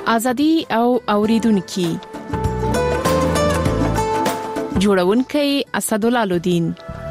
ازادي او اوریدونکو جوړونکي اسدالله الدین.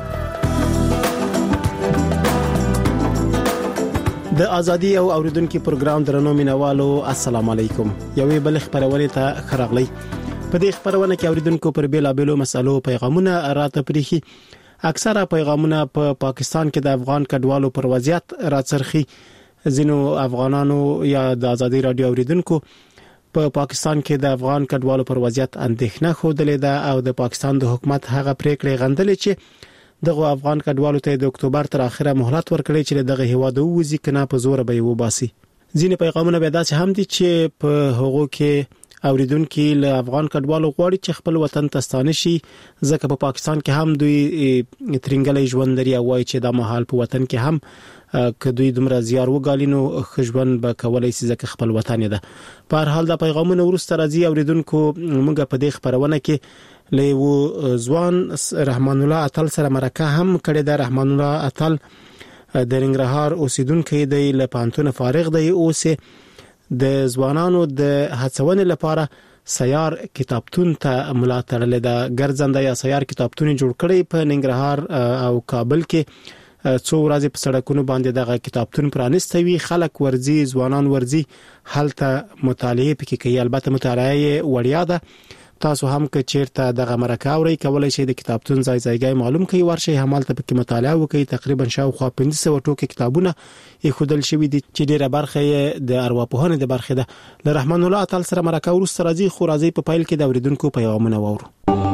د ازادي او اوریدونکو پروګرام درنو مینوالو السلام علیکم. یوې بل خبرونه ته خراغلی. په دې خبرونه کې اوریدونکو پر بیلابېلو مسالو پیغامونه راته پریخي. اکثره پیغامونه په پاکستان کې د افغان کډوالو پر وضعیت راڅرخي. ځینو افغانانو یا د ازادي رادیو اوریدونکو په پاکستان کې د افغان کډوالو پر وضعیت اندېښنه خوده ده او د پاکستان د حکومت هغه پریکړې غندلې چې دغه افغان کډوالو ته د اکتوبر تر اخره مهلت ورکړي چې دغه هیواد ووزي کنه په زور به یو باسي. ځینې پیغامونه به داسې هم دي چې په هغو کې اوریدونکو له افغان کډوالو غواړي چې خپل وطن ته ستانه شي ځکه په پاکستان کې هم دوی ترنګلې ژوند لري او وايي چې د مهال په وطن کې هم که دوی دومره زیار وګالینو خجبن به کولای شي ځکه خپل وطن ده. په هر حال د پیغامونو ورسته راځي اوریدونکو موږ په دې خبرونه کې له ځوان رحمان الله اتل سره مرکه هم کړې ده. رحمان الله اتل د ننګرهار اوسیدونکو دی، له پانتون فارغ دی، اوس د ځوانانو د هڅونې لپاره سیار کتابتون ته ملا تړلې ده. ګرځنده یا سیار کتابتون جوړ کړي په ننګرهار او کابل کې څو ورځې په سړکونو باندې دغه کتابتون پرانستوي. خلک ورزي، ځوانان ورزي، هلته مطالعه پکې کوي. البته مطالعه وړیا ده. تاسو هم که چیرته دغه مرکه اوري کولای شئ د کتابتون ځای معلوم کړئ، ورشي همالته پکې مطالعه وکړئ. تقریبا شاوخوا 1500 ټوکې کتابونه یې خودل شوی دي چې ډیره برخه د ارواپوهنې د برخه ده. له رحمان الله اتل سره مرکه ورسره راځي، خو راځي په پایل کې د اوریدونکو پیغامونه وورو.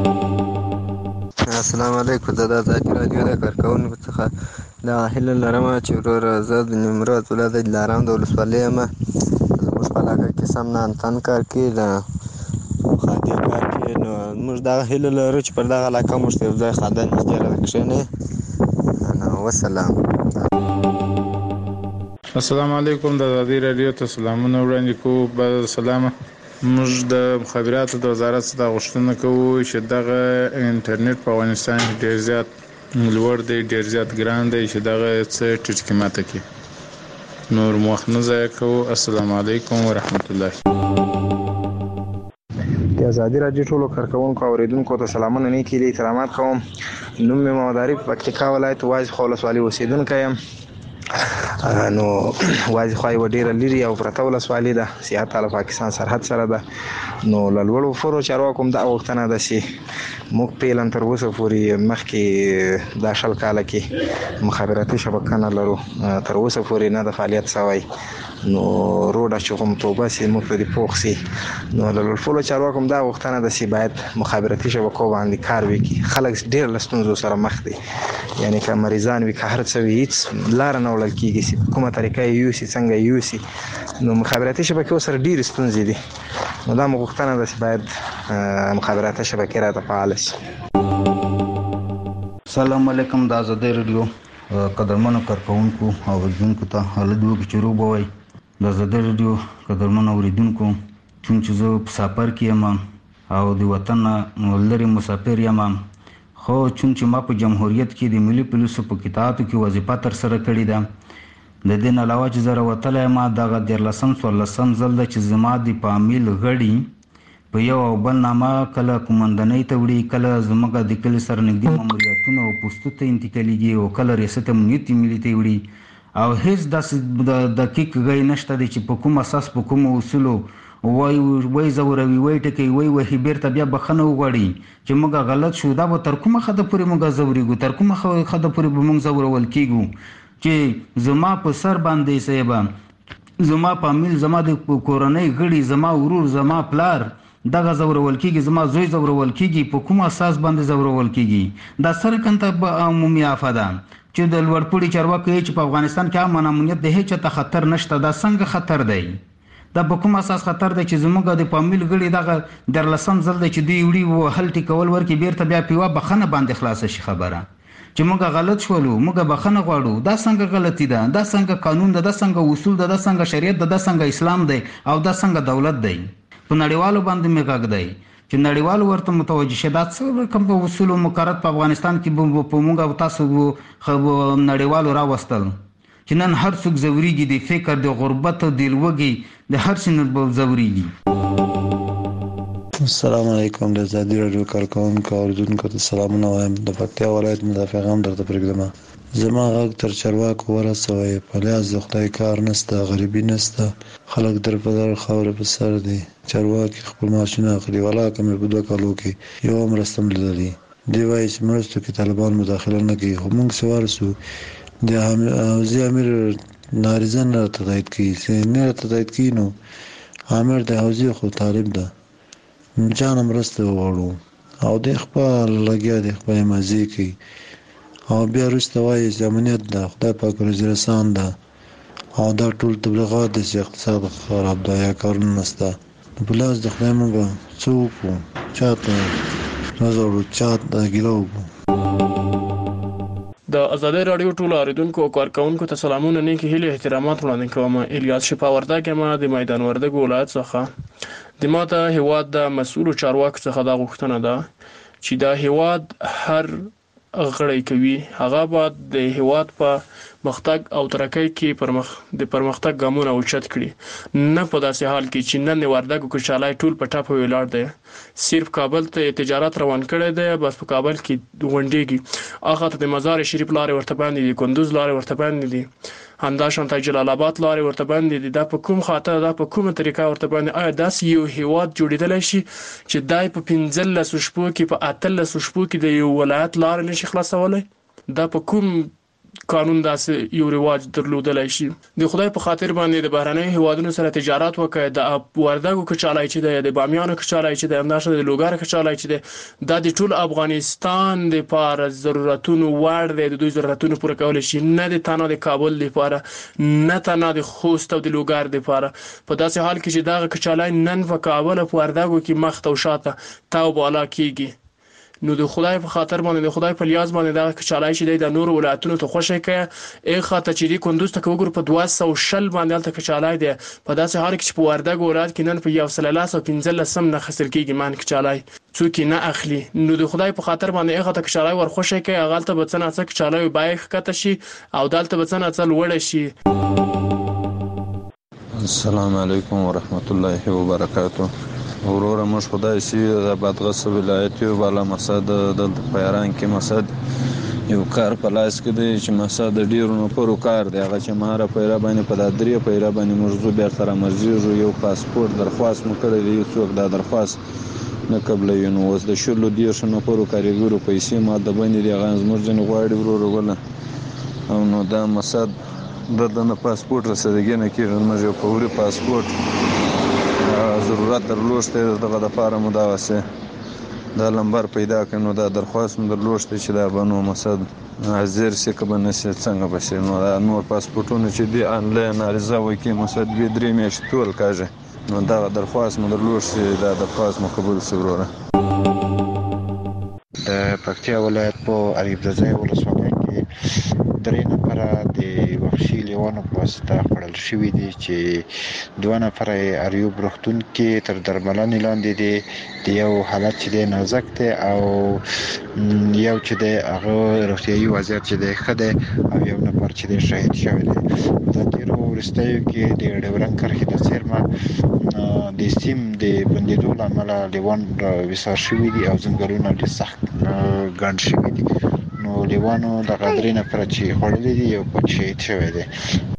السلام علیکم. د ازادي رادیو د کارکونکو څخه د هیله لرم چې ورور زه د نیمروز ولایت دلارام د ولسوالۍ یم. زموږ په علاقه کې سمنا انتن کار کوي د خادي کار کوي. نو موږ دا هیله لرو چې پر دغه علاقه موږ ته ځای خادن نږدې راکښینې. نو والسلام. السلام علیکم. د ازادي رادیو ته سلامونه وړاندې کوو. بعد سلام. موږ د مخابراتو د وزارت څخه غوښتنه کوو چې دغه انټرنیټ په افغانستان کې ډیر زیات لوړ دی، ډیر زیات ګران دی چې دغه څه ټیټ قیمته کې نور مخ نه ضایع کوو. السلام علیکم ورحمت الله. د ازادي رادیو ټولو کارکونکو او اوریدونکو ته سلامونه نه کیلي احترامات کوم. نوم مې محمد عارف پکتیکا ولایت وایز خولسوالي اوسیدونکی یم. نو واځي خوای و ډیره لري او پرته ولسوالي ده، سیاحت له پاکستان سرحد سره ده. نو لړوړو فرو چارواکو د وختنه ده سي موږ پیلن تر اوسه پورې مخکې د شل کال کې مخابراتي شبکه نه لرو، تر اوسه پورې نه د فعالیت سوی. نو روډه چې کوم توبه سي موږ په پوښ سي. نو لړوړو فرو چارواکو د وختنه ده سي باید مخابراتي شبکو باندې کار وکړي. خلک ډیر لستونزو سره مخ دي، یعنی که مریضان وي که هر څه وي هیڅ لار نه ولل کیږي کومه طریقه یو سي څنګه یو سي. نو مخابراتي شبکې سره ډیر ستونزې دي. نو دا مغوښتنه ده چې باید مخابراتي شبکې راته فعال شي. السلام علیکم. د ازادي رادیو قدرمنو کارکونکو او اوریدونکو ته حالت وګ چرو بوي. د ازادي رادیو قدرمنو اوریدونکو چې زه په سفر کې یم او د وطن لري مسافر یم، خو چې ما په جمهوریت کې د ملي پولیسو په کتاباتو کې وظیفه تر سره کړې ده. د دې نه علاوه چې زه راوتلی یم دغه 14 ځل ده چې زما د فامیل غړي په یو او بل نامه کله قومندانۍ ته وړي، کله زموږ د کلي سره نږدې ماموریتونه او پوستو ته انتقالیږي او کله ریاست امنیت ملي ته وړي. او هیڅ داسې دقیق غی نشته دی چې په کوم اساس په کوم اصولو وای زوروي وای ټکی وای وهي بیرته بیا بخنه وغواړي چې موږ غلط شو. دا به تر کومه خده پورې موږ زوريګو، تر کومه خده پورې به موږ زورول کیږو چې زما په سر باندې سیبه زما فامیل، زما د کورنۍ غړي، زما ورور، زما پلار دغه زورول کیږي، زما زوی زورول کیږي. په کوم اساس باندې زورول کیږي؟ دا سره کنته عمومي افاده چې د لوړپوړي چارواکي چې په افغانستان کې امن امنیت د هیڅ ته خطر نشته. دا څنګه خطر دی؟ دا په کوم اساس خطر دی چې زموږ د فامیل غړي دغه 14 ځل دی چې دوی وړي و هل ټیکول ورکي بیرته بیا پیوا بخنه باندې خلاص شي خبره چې موږ غلط شولو، موږ بخنه غواړو. دا څنګه غلطی ده؟ دا څنګه قانون ده؟ دا څنګه اصول ده؟ دا څنګه شریعت ده؟ دا څنګه اسلام دی؟ او دا څنګه دولت دی؟ په نړیوالو باندې میګاګ دی چې نړیوالو ورته متوجه شي. دا څه کوم اصول مقررات په افغانستان کې په موږ او تاسو خو نړیوالو راوستل چې نن هر څوک ځورېږي د فکر د غربت او د لوږې د هر څه نه به ځورېږي. السلام علیکم. د ازادي راډیو کارکونکو اوریدونکو ته سلامونه وایم. د پکتیا ولایت مدافعان درته پرېږدم. زما غږ تر چارواکو ورسوئ. په لیاز د خدای کار نشته، غریبي نشته، خلک در په در خاورې په سر دي. چارواکي خپل معاشونه اخلي. ولاکه مې په 2 کالو کې یوه مرسته هم لیدلې. دوی وایي چې مرستو کې طالبان مداخله نه کوي، خو موږ چې ورسو د حوزې امیر نارضا نه راته تایید کوي. چې نه راته تایید کوي نو امیر د حوزې خو طالب ده، جانه مرسته وغواړو او د خپل لګیا د خپل مزې کوي او بیا وروسته وایي چې امنیت ده، خدای پاک وزیرستان ده او دا ټول تبلیغات دي چې اقتصاد خراب ده یا کارونه نشته. په لاس د خدای موږ څه وکړو؟ چاته نظر چاته ګیله وکړو. د ازادي راډیو ټول اوریدونکو او کارکونکو ته سلامونه، نیکی هیلې احترامات وړاندې کوم. الیاس شفا وردګ یم د میدان وردګ ولایت څخه. د ماته هیواد د مسؤلو چارواکو څخه دا غوښتنه ده چې دا هیواد هر غړی کوي هغه باید د هیواد په مختګ او ترقۍ کې د پرمختګ ګامونه اوچت کړي، نه په داسې حال کې چې نن وردګ او کچالای ټول په ټاپه ولاړ دی. صرف کابل ته تجارت روان کړی دی، بس په کابل کې غونډېږي. هغه ته د مزار شریف لارې ورته باندې دي، کندوز لارې ورته باندې دي، همداشانته جلال آباد لارې ورته باندې دي. دا په کوم خاطر، دا په کومه طریقه ورته باندې آیا داسې یو هیواد جوړېدلی شي چې دای په 15 شپو کې په 18 شپو کې د یو ولایت لارې نشي خلاصولی؟ دا په کوم قانون داسې یو رواج درلودلی شي؟ د خدای په خاطر باندې د بهرنیو هیوادونو سره تجارت وکړئ. د وردګو کچالای چې دی، د بامیانو کچالای چې دی، همداشانته د لوګر کچالای چې دی، دا د ټول افغانستان لپاره ضرورتونو وړ دی. د دوی ضرورتونو پوره کولی شي، نه د تنها د کابل لپاره، نه تنها د خوست او د لوګر لپاره. په داسې حال کې چې دغه کچالای نن په کابل او په وردګو کې مخ او شاته تاو بالا کیږي، نو د خدای په خاطر باندې، د خدای په لیاز باندې دغه کچالای چې دی د نورو ولایتونو ته خوشی کوي. ای خاطر چې دی کندوز ته وګورو په 210 باندې هلته کچالای دی. په داسې حال کې چې په وردګ ولایت کې نن په 115 نه خسل کېږي مان کچالای، څوک نه اخلي. نو د خدای په خاطر باندې ای خاطر کچالای ور خوشی کوي، هغه ته به څه نه څه کچالای بای ښکته شي او دلته به څه نه څه لوړه شي. السلام علیکم ورحمت الله وبرکاته. وروره موږ خدای سي د بادغیس ولایت یو بالا مسد د پیران کې مسد یو کار په لاس کې دی چې مسد ډیرو نفرو کار دی. هغه چې مهاره پیرا باندې په درې پیرا باندې موږ بیا سره مرزي یو پاسپورت درخواست مو کړی دی، څوک دا درخواست نه قبلوي. نو اوس د شلو 10 نفرو کاریګرو پیسې ما د باندې دی هغه زموږ جن غواړي وروره ولا او نو دا مسد د پاسپورت رسیدګي نه کېږي. موږ یو فوري پاسپورت ضرورت درلوشته دغه د فارم دا واسه دا لمبر پیدا کړي. نو دا درخواست مې درلوشته چې دا بنو مسد حاضر سي که به نشي څنګه به شي. نو دا نور پاسپورټونه چې دی آنلاین عریضه وکړي مسد 2-3 میاشتې ټول کاږي. نو دا درخواست مې درلوشته، دا درخواست مې قبول شي. وروره د پکتیا ولایت په اریب ځای ولسوالۍ کې 3 نفره د وحشي لیوانو په واسطه خوړل شوي دي، چې 2 نفره اریوب روغتون کې تر درملنې لاندې دي. د یو حالت چې دی نازک دی او یو چې دی هغه روغتیایي وضعیت چې دی ښه دی او یو نفر چې دی شهید شوی دی. د تېرو وروستیو کې د ډیورنډ کرښې د څیرمه د سیم د بندېدو له امله لیوان ویسار شوي دي او ځنګلونه ډېر سخت ګڼ شوي دي. نو لیوانو دغه 3 نفره چې خوړلي دي یو پټ شهید شوی دی.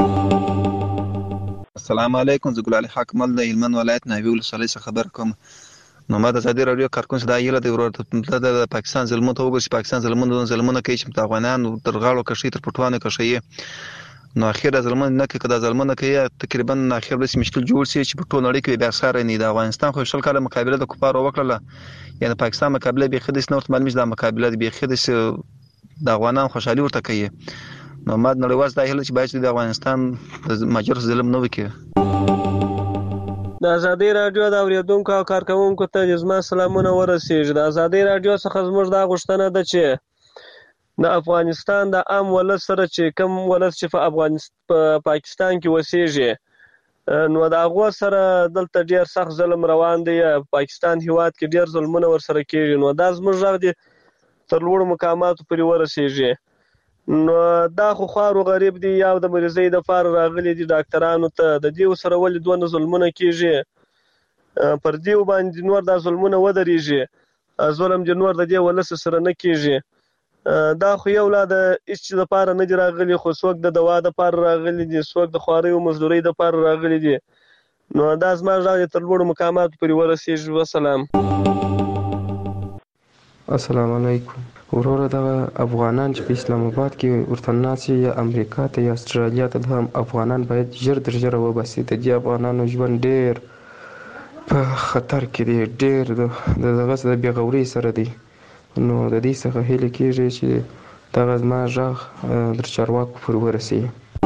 السلام علیکم. زه ګلالي حاکمل د هلمند ولایت ناوې ولسوالۍ څخه خبر کوم. نو ما د ازادي راډیو کارکون څخه دا یله دی ورته د پاکستان ظلمونو ته وګورئ چې پاکستان ظلمونه کوي چې افغانان تر غاړو کشي تر پټوانو کشي. نو اخر ظلمونه نه کوي، کدا ظلمونه کوي تقریبا اخر به مشکل جوړ شي چې په ټول نړۍ کې بیا سره نه د افغانستان خو شل کاله مقابله د کفارو وکړه، یعنی پاکستان مقابله به خدیس نورت معلومه ده مقابله به خدیس د افغانان خوشحالي ورته کوي. نو ما نړیواز دا هله چې باید د افغانستان د ماجر ظلم نه وکړي. د ازادي راډیو د اوریدونکو او کارکونکو ته زما سلامونه ورسیږي. د ازادي راډیو څخه زموږ دا غوښتنه ده چې د افغانستان د عام ولس سره چې کوم ولس چې په پاکستان کې وسیږي، نو د هغو سره دلته ډیر سخت ظلم روان دی. پاکستان هیواد کې ډیر ظلمونه ورسره کېږي. نو دا زموږ غږ دی تر لوړو مقاماتو پورې ورسیږي. نو دا خو خوارو غریب دي یا د مریضۍ د پاره راغلي دي ډاکټرانو ته د دې سره ولې دونه ظلمونه کیږي پر دې باندې نور دا ظلمونه ودرېږي ظلم د نور د دې ولس سره نه کیږي دا خو یو لا د هیڅ د پاره نه دی راغلي خو څوک د دوا د پاره راغلي دي څوک د خواري او مزدوري د پاره راغلي دي نو دا زما ځای تر لوړو مقامات پورې ورسیږي وسلام السلام علیکم وروره د افغانان چې په اسلام آباد کې ورته ناسي یا امریکا ته یا استرالیا ته هم افغانان باید ژر تر ژره وباسي د دې افغانانو ژوند ډېر په خطر کې دی ډېر د دغه د بېغورۍ سره دی نو د دې څخه هیله کېږي چې دغه زما غږ در چارواکو پورې ورسیږي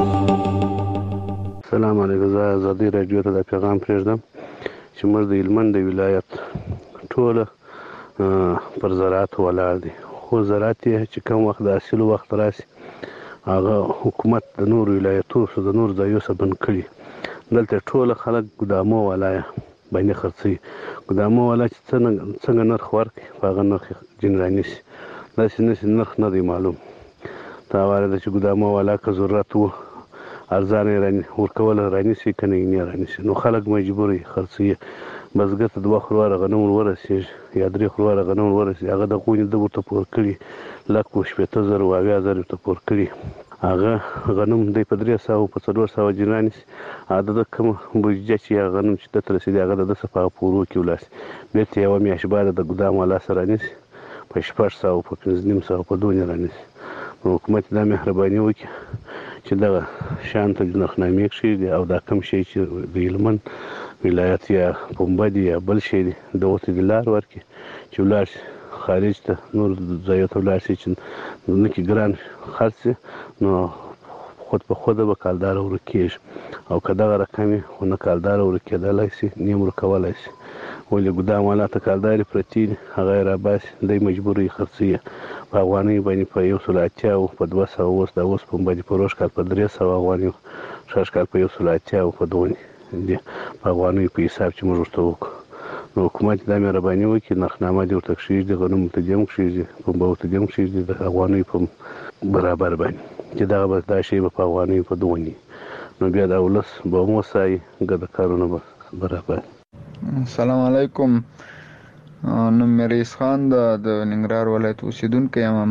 سلام علیکم زه ازادي راډیو ته د پیغام پرېږدم چې موږ د هلمند د ولایت ټوله پر زراعت ولاړ دي خو زراعت یې چې کوم وخت د حاصلو وخت راسي هغه حکومت د نورو ولایتونو د نورو ځایو څخه بند کړي دلته ټوله خلک ګدامو والا باندې خرڅوي ګدامو والا چې څنګه نرخ ورکړي په هغه نرخ جن رانیسي داسې نرخ نه دی معلوم دا واره ده چې ګدامو والا که ضرورت و ارزانه ورکول رانیسي که نه یې رانیسي نو خلک مجبور وي خرڅوي بزګر ته 2 خرواره غنم ورسېږي یا 3 خرواره غنم ورسېږي هغه د غونې د ورته پور کړي 1,80,000 او 80,000 ورته پور کړي هغه غنم دی په 300 په 400 جنانیس هغه د کوم بودجه چې غنم چې ته رسیدي هغه د صفه پورو کې ولاسي بیرته یو میاشت بعد د ګدام والا سره نیسي په 600 په 500 په دونه رانیسي حکومت دا مهرباني وکړي چې دغه شانته نرخنامې کښېږدي او دا کوم شی چې د هلمند ولایت یا پنبه دي یا بل شی دي دغو ته دې لار ورکړي چې ولاړ شي خارج ته نور ځایو ته ولاړ شي چې نه کې ګران خرڅ شي نو خود په خوده به کالداره ورک کېږي او که دغه رقم یې ونه کالداره ورک کېدلی شي نیم ورکولی شي ولې ګدام والا ته کالدارې پرتې دي هغه یې راباسي دی مجبور یې خرڅوي په افغانۍ باندې په 180 په 200 اوس دا اوس پنبه دي په روش کال په 300 افغانۍ شاش کال په 180 په دونې دي په افغانۍ په حساب چې موږ ورته وکړو نو حکومت دا مهرباني وکړي نرخنامه دې ورته کښېږدي غنم ورته دې هم کښېږدي پنبه ورته دې هم کښېږدي د افغانۍ په برابر باندې چې دغه به دا شی به په افغانۍ په دونې نو بیا دا ولس به هم وسایي ګډه کارونه به برابر السلام علیکم نوم مې رئیس خان د ننګرهار ولایت اوسیدونکی یم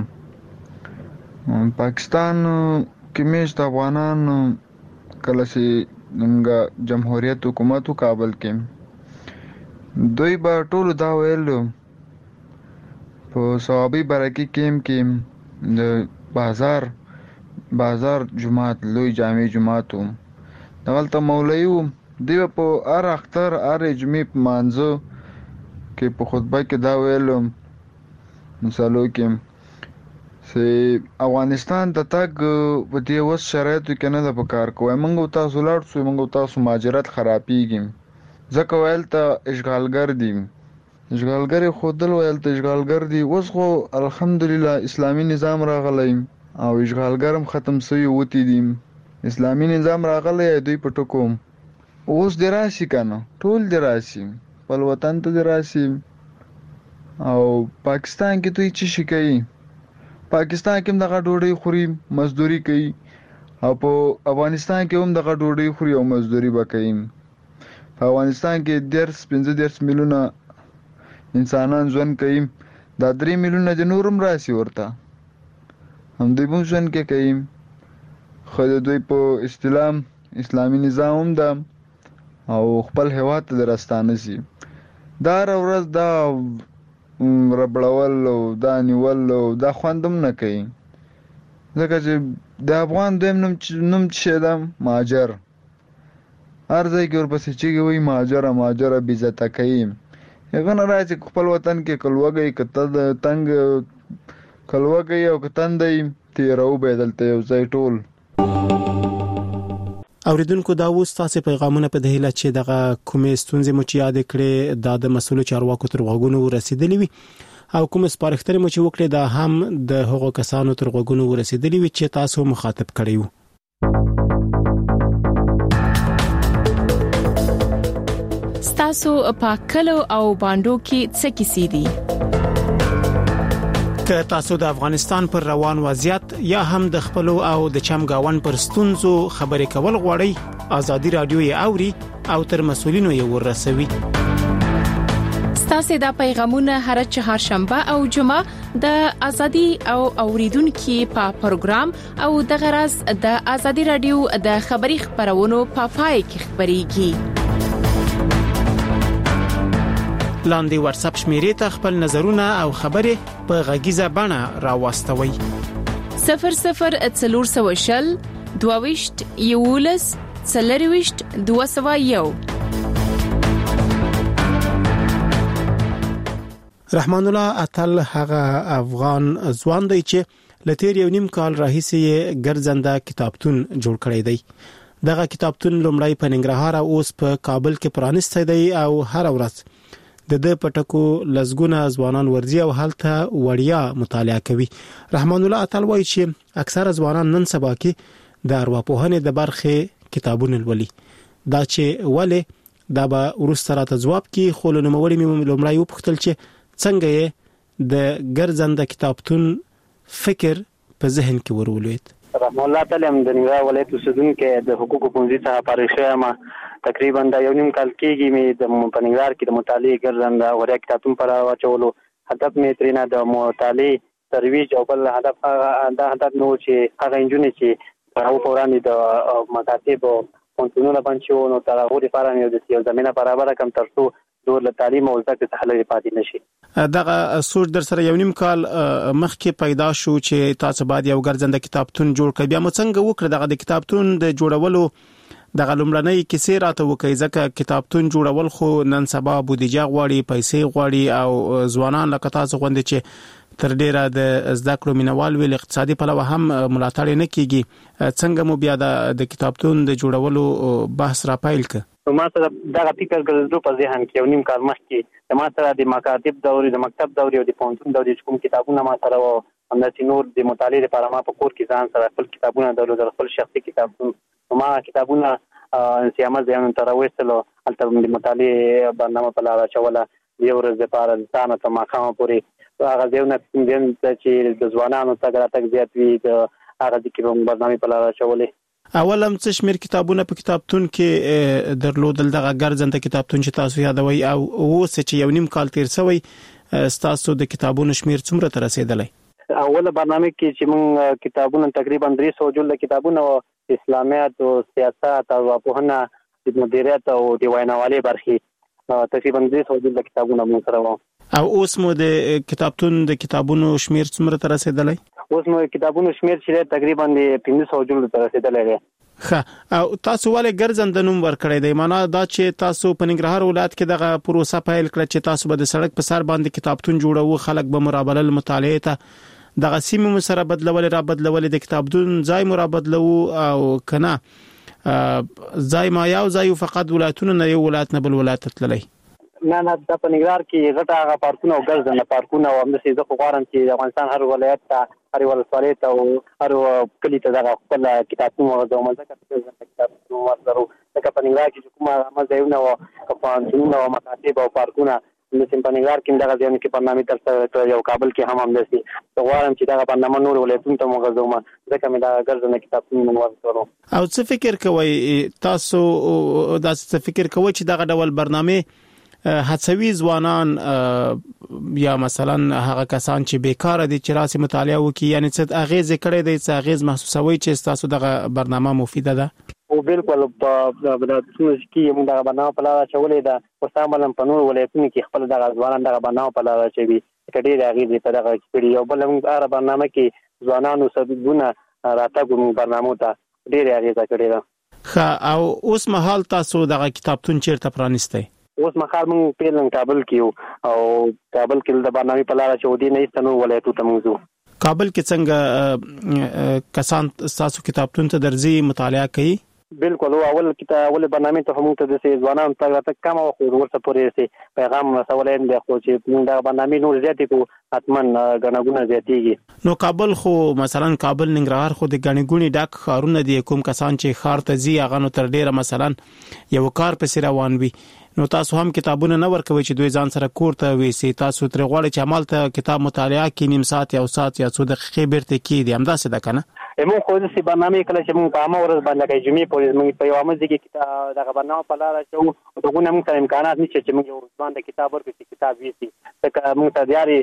پاکستان کې میشت افغانان کله چې جمهوریت حکومت کابل کې دوی به ټولو دا ویل په صوابي برکې کې د بازار جماعت لوی جامع جماعت دغلته مولوي و دی په هر اختر هر جمعې په مانځه کې په خطبه کې دا ویل مثالو کې چې افغانستان ته تګ په دې وس شرایطو کې نه ده پکار کوی موږ تاسو لاړ شو موږ تاسو مهاجرت خرابېږي ځکه ویل ته اشغالګر دي اشغالګر خودل ویل ته اشغالګر دي اوس خو الحمدلله اسلامي نظام راغلی او اشغالګر هم ختم شوي وتی دي اسلامي نظام راغلی دوی په ټکو اوس دی راشي کنه ټول دی راشي خپل وطن ته دی راشي او پاکستان کې دوی څه شي کوي پاکستان کې هم دغه ډوډۍ خوري مزدوري کوي او په افغانستان کې هم دغه ډوډۍ خوري او مزدوري به کوي په افغانستان کې 15 میلیونه انسانان ژوند کوي دا 3 میلیونه د نورم راشي ورته هم دوی هم ژوند کې کوي خو دوی په اسلامي نظام هم ده او خپل هیواد ته راستانه شي دا ورځ دا ربړول او دا نیول او دا خوندم نه کوي ځکه چې د افغان دویم نوم څه ده مهاجر هر ځای کې ورپسې چېږي وایي مهاجره بې عزته کوي هغه نه راځي خپل وطن کې کلوګی که تنګ کلوګی او که تندی تېروو به یې دلته یو ځای ټول اوریدونکو دا اوس تاسو پیغامونه په دهیله چې دغه کومې ستونزې مو چې یاد کړې د مسؤلو چارواکو تر غوږونو ورسېدلې وي او کوم سپارښتنې مو چې وکړې دا هم د هغو کسانو تر غوږونو ورسېدلې وي چې تاسو مخاطب کړی وو تاسو په کلو او باندو کې څه کیسې دي که تاسو د افغانستان پر روان وضعیت یا هم د خپل او د چمګاون پر ستونزو خبرې کول غواړئ ازادي رادیو یې اوري او تر مسولینو یې ورسوي. ستاسو د پیغامونه هر چهارشنبه او جمعه د ازادي او اوریدونکو په پروګرام او د غرض د ازادي رادیو د خبري خبرونو په پای کې خبريږي. لاندې واتس اپ شمیرې ته خپل نظرونه او خبرې په غږیزه بڼه راوستوي. 0040 22 یولس 40 201. رحمان الله اتل هغه افغان ځوان دی چې لتیر یو نیم کال راهیسې ګرځنده کتابتون جوړ کړی دی. دغه کتابتون لومړی په ننګرهار او اوس په کابل کې پرانیستی دی او هر ورځ د پټکو لزګونه ځوانان ورځي او هلته وړیا مطالعه کوي. رحمان الله اتل وایي چې اکثره ځوانان نن سبا کې د ارواپوهنې د برخې کتابونه لولي. دا چې ولې دا به ورسره ته جواب کې خو نوموړي لومړی وپوښتل چې څنګه یې د ګرځنده کتابتون فکر په ذهن کې ورولید. رحمان الله تعالی د ننګرهار ولایت اوسیدونکو د حقوقو پوهنځي څخه فارغ شوم. تقریبا د یو نیم کال کېږي مې د ننګرهار کې د مطالعې ګرځنده وړیا کتابتون پر واچولو. هدف مې ترېنه د مطالعې ترویج او بل هدف دا هدف نو چې هغه انجونې چې هغه پورانې د مکاتب او پونتونو باندې نو تر هغه لپاره مې د سیاسي زمينه برابر کم ترڅو دور له تعلیم او زده کړې څخه لري پاتې نشي. دغه سوچ در سره یو نیم کال مخکې پیدا شو چې تاسو باید یو ګرځنده کتابتون جوړ کړئ. بیا مو څنګه وکړه دغه د کتابتون د جوړولو دغه لومړنۍ کیسې راته وکړئ ځکه کتابتون جوړول خو نن سبا بودیجه غواړي، پیسې غواړي او ځوانان لکه تاسو غوندې چې تر ډیره د زده کړو مینوال ویل اقتصادي پلوه هم ملاتړ نه کیږي. څنګه مو بیا د کتابتون د جوړولو بحث را پیل کړ؟ ما سره دا فکر ګرځېدو په ذهن کې یو نیم کال مخکې ما سره د مکاتب دوري د مکتب دوري او د پونتون دوري کوم کتابونه ما سره او همداسې نور د مطالعې لپاره ما په کور کې ځان سره خپل کتابونه درلودل، خپل شخصي کتابونه ما کتابونه سیامه ځان تر وېستلو البته د مطالعې برنامه په لاره چوله یو ورځ لپاره ځان ته ما خامه پوری هغه ځونه چې د ځوانانو تګ راتګ زیات وي د هغه د کوم برنامه په لاره چولې. اولم څه شمیر کتابونه په کتابتون کې درلودل دغه ګرځنده کتابتون چې تاسو یادوي او اوس چې یو نیم کال تیر شوی تاسو د کتابونو شمیر څومره تر رسیدلی؟ اوله برنامه کې چې موږ کتابونه تقریبا 300 جلد کتابونه اسلامیات او سیاست او ارواپوهنه د مدیریت او د ویناوالۍ برخې تقریبا 300 جلد کتابونه موږ سره وو. او اوس مو د کتابتون د کتابونو شمیر څومره تر رسیدلی؟ اوس مو کتابونو شمیر چې تقریبا 500 جلد تر رسیدلی دی. ښه، او تاسو ولې ګرځنده نوم ورکړی دی؟ معنا دا چې تاسو په ننګرهار ولایت کې دغه پروسه پیل کړه چې تاسو به د سړک په سر باندې کتابتون جوړوو، خلک به مرابله مطالعه ته دغه سیمه مو سره بدلول د کتابتون ځای مو را بدلو او کنه ځای ما یو ځای فقط ولایتونه نه یو ولایت نه بل ولایت تللی؟ نه د په ننګرهار کې غټه هغه پارکونه او ګرځنده پارکونه او همداسې زه خو غواړم چې د افغانستان هر ولایت ته هر ولسوالۍ ته او هر کلي ته دغه خپل کتابتون وغځوم ځکه چې کتابتون ورسره ځکه په ننګرهار کې کومه ځایونه او پوهنتونونه او مکاتب او پارکونه د سیمپانیګار کې دغه ځای کې برنامه تر څنګ یو کابل کې هم همداسې غواړم چې دغه برنامه نور ولایتونو ته وغځوم ځکه مې دا ګرځنده کتابتون ورسره. او څه فکر کوئ تاسو دا څه فکر کوئ چې دغه ډول برنامه هڅوي ځوانان یا مثلا هغه کسان چې بیکار دي چې راسي مطالعه وکړي، یعنی څه اغیز کړي دي، څه اغیز محسوسوي چې تاسو دغه برنامه مفیده ده؟ او بالکل په ولایتونو کې موږ دغه برنامه په لاره چولې ده او سامبلم په نور ولایتونو کې خپل دغه ځوانان دغه برنامه په لاره چوي کډې راغلي په دغه کې یو بل موږ هغه برنامه کې ځوانانو سببونه راتګ برنامه ته ډېر اغیز کړی ده. ښه، او اوس مهال تاسو دغه کتابتون چیرته پرانیستی؟ اوس مخال موږ پیلن کابل کې او کابل کې د برنامه په لاره چودي نه استنو ولایتو ته موږ کابل کې څنګه کسان تاسو کتابتون ته درځي مطالعه کوي؟ بالکل اول برنامه ته هم ته د ځوانانو ته کم او ورته پورې سي پیغام رسولای نه خو چې دا برنامه نور زیاتې کو حتمن غنغونه زیاتېږي. نو کابل خو مثلا کابل ننګرهار خو د غنغونی ډک خارونه دي، کوم کسان چې خار ته ځي هغه نو تر ډیره مثلا یو کار په روان وي نو تاسو هم کتابونه نه ورکوي چې دوی ځان سره کور ته وېسي، تاسو تر غواړي چې عمل ته کتاب مطالعه کې نیم ساعت یا ساعت یا څو دقیقې بیرته کېدي، همداسې ده کنه؟ موږ خو د سی برنامه کله چې موږ په عامه ورځ باندې کې جمعې په موږ په یو عامه ځای کې کتاب دغه برنامه په لار چې او دغه موږ ته امکانات نشته چې موږ یو ځوان د کتاب ورکړو چې کتاب وېسي، ځکه موږ ته دیاري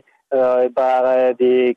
په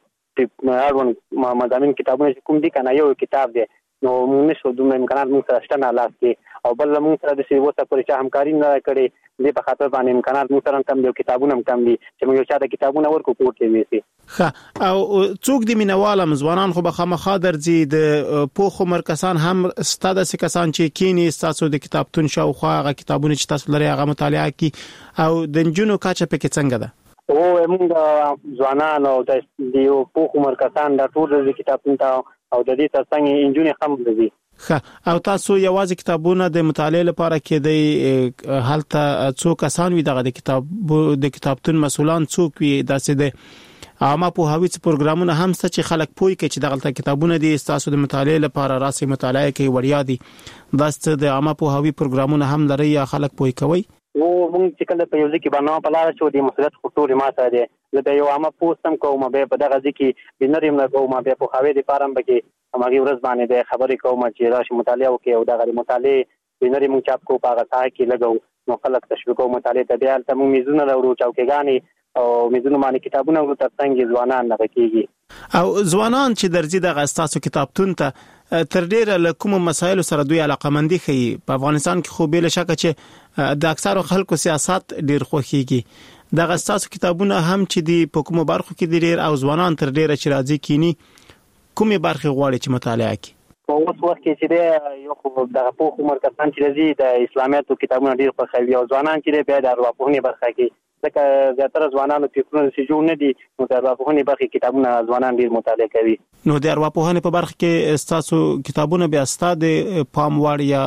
د اړوند مضامین کتابونه کوم دي کنه یو کتاب دی، نو موږ نشو دومره امکانات موږ سره شته نه لاس کې، او بل موږ سره د سی وسه پورې چې همکاري نه کړي دې په خاطر باندې امکانات موږ سره کم دي، کتابونه هم کم دي چې موږ یو چا د کتابونه ورکو کوټ کې وېسي. ښه، او څوک د مینوالم ځوانان خو به خامخا درځي، د پوخ عمر کسان هم ستاده سي کسان چې کینی تاسو د کتابتون شاوخوا هغه کتابونه چې تاسو لري هغه مطالعه کی، او د جنونو کاچه پکې څنګه ده؟ او موږ ځوانان او د یو پوخ عمر کسان د ټول د کتابتون ته او د دې ترڅنګ انجونې هم دي. ښه، او تاسو یوازې کتابونه د مطالعه لپاره کې د حالت څو کسان وي دغه د کتابتون مسؤلان څوک وي، داسې د عامه پوهاوی پروګرامونه هم څه چې خلک پوي کې چې دغه کتابونه دي تاسو د مطالعه لپاره راسي مطالعه کوي وړیا دي، داسې د عامه پوهاوی پروګرامونه هم لري یا خلک پوي کوي؟ او موږ چې کله په یو ځکه باندې په لار شو د مسؤلیت خطوري ماته دي، زه یو عامه پوسټم کوم به په دغه ځکه بنریم نه کوم به په خاوي د فارم بګي همغه ورځ باندې د خبرې کوم چې راشي مطالعه وکي، او دغه مطالعه بنریم چاپ کو په هغه ځای کې لګو نو خلک تشویق او مطالعه ته بیا تم میزونه لورو چوکیګانی او میزونه باندې کتابونه ورته څنګه ځوانان نه کیږي، او ځوانان چې درځي دغه استاسو کتابتون ته تر ډیره له کوم مسایل سره دوی علاقمندي خي. په افغانستان کې خو به لشکه چې د اکثرو خلکو سیاست ډیر خوخيږي، دغه استاسو کتابونه هم چې دی په کومو برخو کې ډیر او ځوانان تر ډیره چې راځي کینی کومه برخه غواړي چې مطالعه کوي؟ په اوس وخت کې چې یو خو دغه پوخ عمر کسان چې راځي د اسلامیاتو کتابونه ډیر خوښوي، او ځوانان چې به د ارواپوهنې برخه کې ځکه زیاتره ځوانانو فکرونه چې جوړ نه دي نو د ارواپوهنې برخه کتابونه ځوانان ډیر مطالعه کوي. نو د ارواپوهنې په برخه کې تاسو کتابونه بیا ستاسو پام وړ یا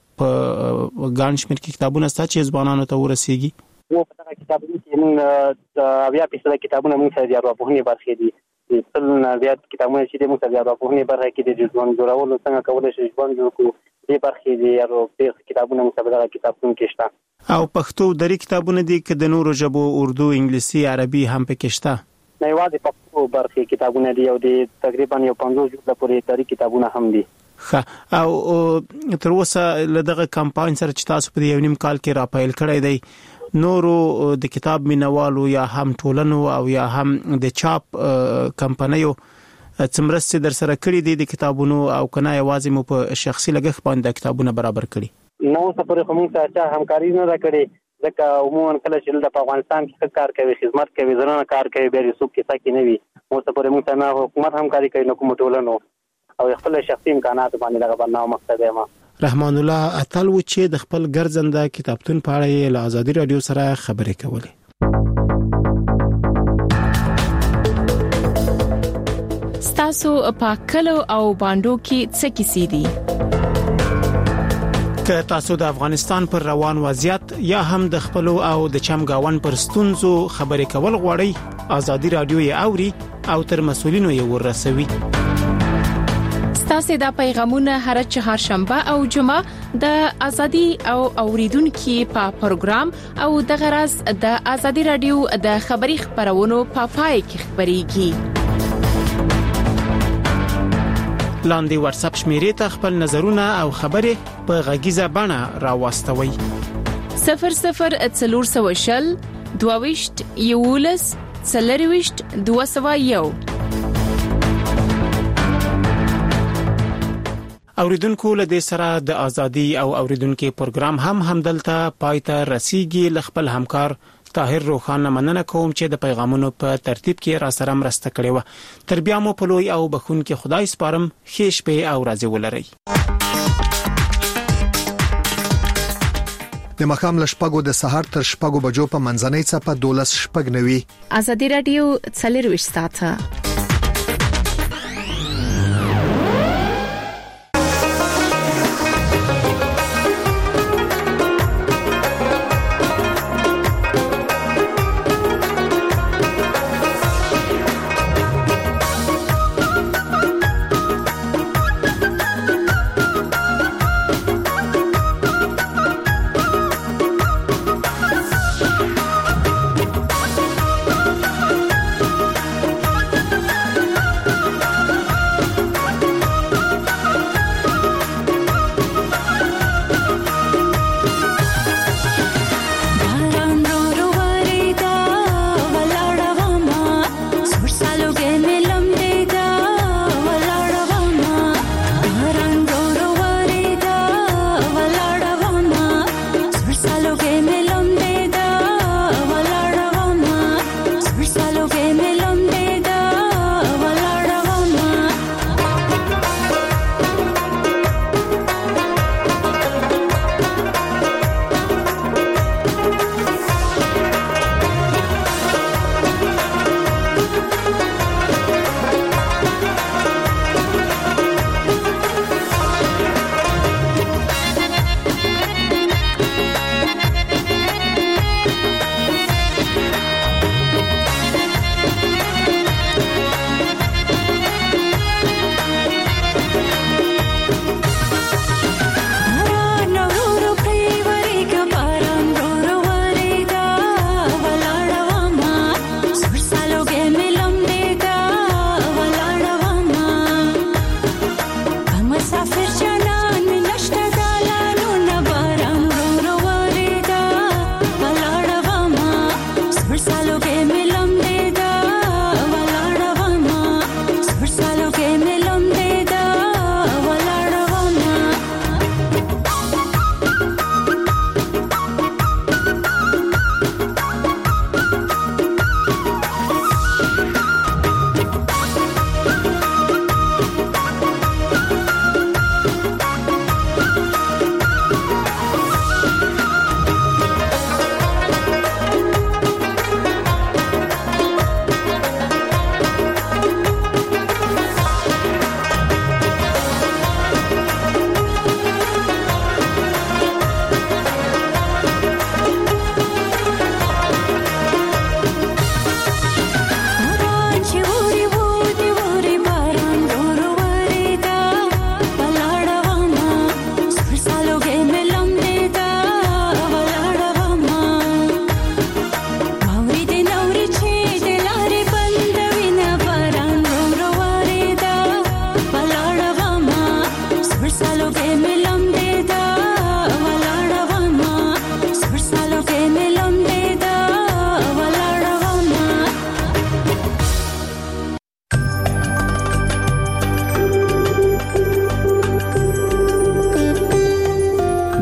په ګانشمیر کې کتابونه ستاسو چې ځوانانو ته ورسیږي؟ او په دغه کتابونو کې موږ بیا په کتابونه موږ سره د ارواپوهنې برخه دي، تل زیات کتابونه چې موږ سره د ارواپوهنې برخه کې د ژوند جوړولو څنګه کولای شي ژوند جوړ کړو دې برخه دي، او د کتابونو موږ سره د کتابتون کې شته. او پښتو دري کتابونه دي که د نورو ژبو اردو انګلیسي عربي هم پکې شته؟ نه، یوازې پښتو برخه کتابونه دي او د تقریبا یو 50 جلده پورې دري کتابونه هم دي. ښه، او تر اوسه لدغه کمپاین سره چې تاسو په یو نیم کال کې راپایل کړی دی، نورو د کتاب مینوالو یا هم ټولنو او یا هم د چاپ کمپنیو څمرستې در سره کړی دي د کتابونو، او کنه یوازې مو په شخصي لګښت باندې کتابونه برابر کړی؟ نو څه پرې کوم څه همکاري نه راکړي، ځکه عموما کله چې د افغانستان کې کار کوي خدمت کوي زنانه کار کوي به رسوب کې سکه نه وي، مو څه پرې موږ نه حکومت همکاري کوي نو کوم ټولنو او خپل شخصي امکانات باندې دغه برنامه مقصد ما رحمان الله اتل و چې د خپل ګرځنده کتابتون په اړه له آزادي رادیو سره خبرې کولې. ستاسو په کلو او باندو کې څه کیسې دي؟ که تاسو د افغانستان پر روان وضعیت یا هم د خپل او د چمګاون پر ستونزو خبرې کول غواړئ، آزادي رادیو یې اوري او تر مسؤلینو یې ورسوي. ستاسو د پیغامونه هر چهارشنبه او جمعه د آزادي او اوریدونکو په پروګرام او د غرض د آزادي رادیو د خبري خبرونو په پای کې خبريږي. لاندې واتس اپ شمیرې ته خپل نظرونه او خبرې په غږیزه بڼه راوستوي. 0040 22 یولس 40 201. اوریدونکو له دې سره د آزادي او اوریدونکو پروګرام هم همدلته پایته رسیدي. خپل همکار طاهر روخان مننه کوم چې د پیغامونو په ترتیب کې را سره مرسته کړې و. تر بیا مو په لوی او بخون کې خدای سپارم. ښه شپه او ورځ ولرئ. د مخام لشپګو د سحر تر شپګو بجو په منځنۍ صفه 12 شپګ نوي آزادي رادیو 40 ساعته.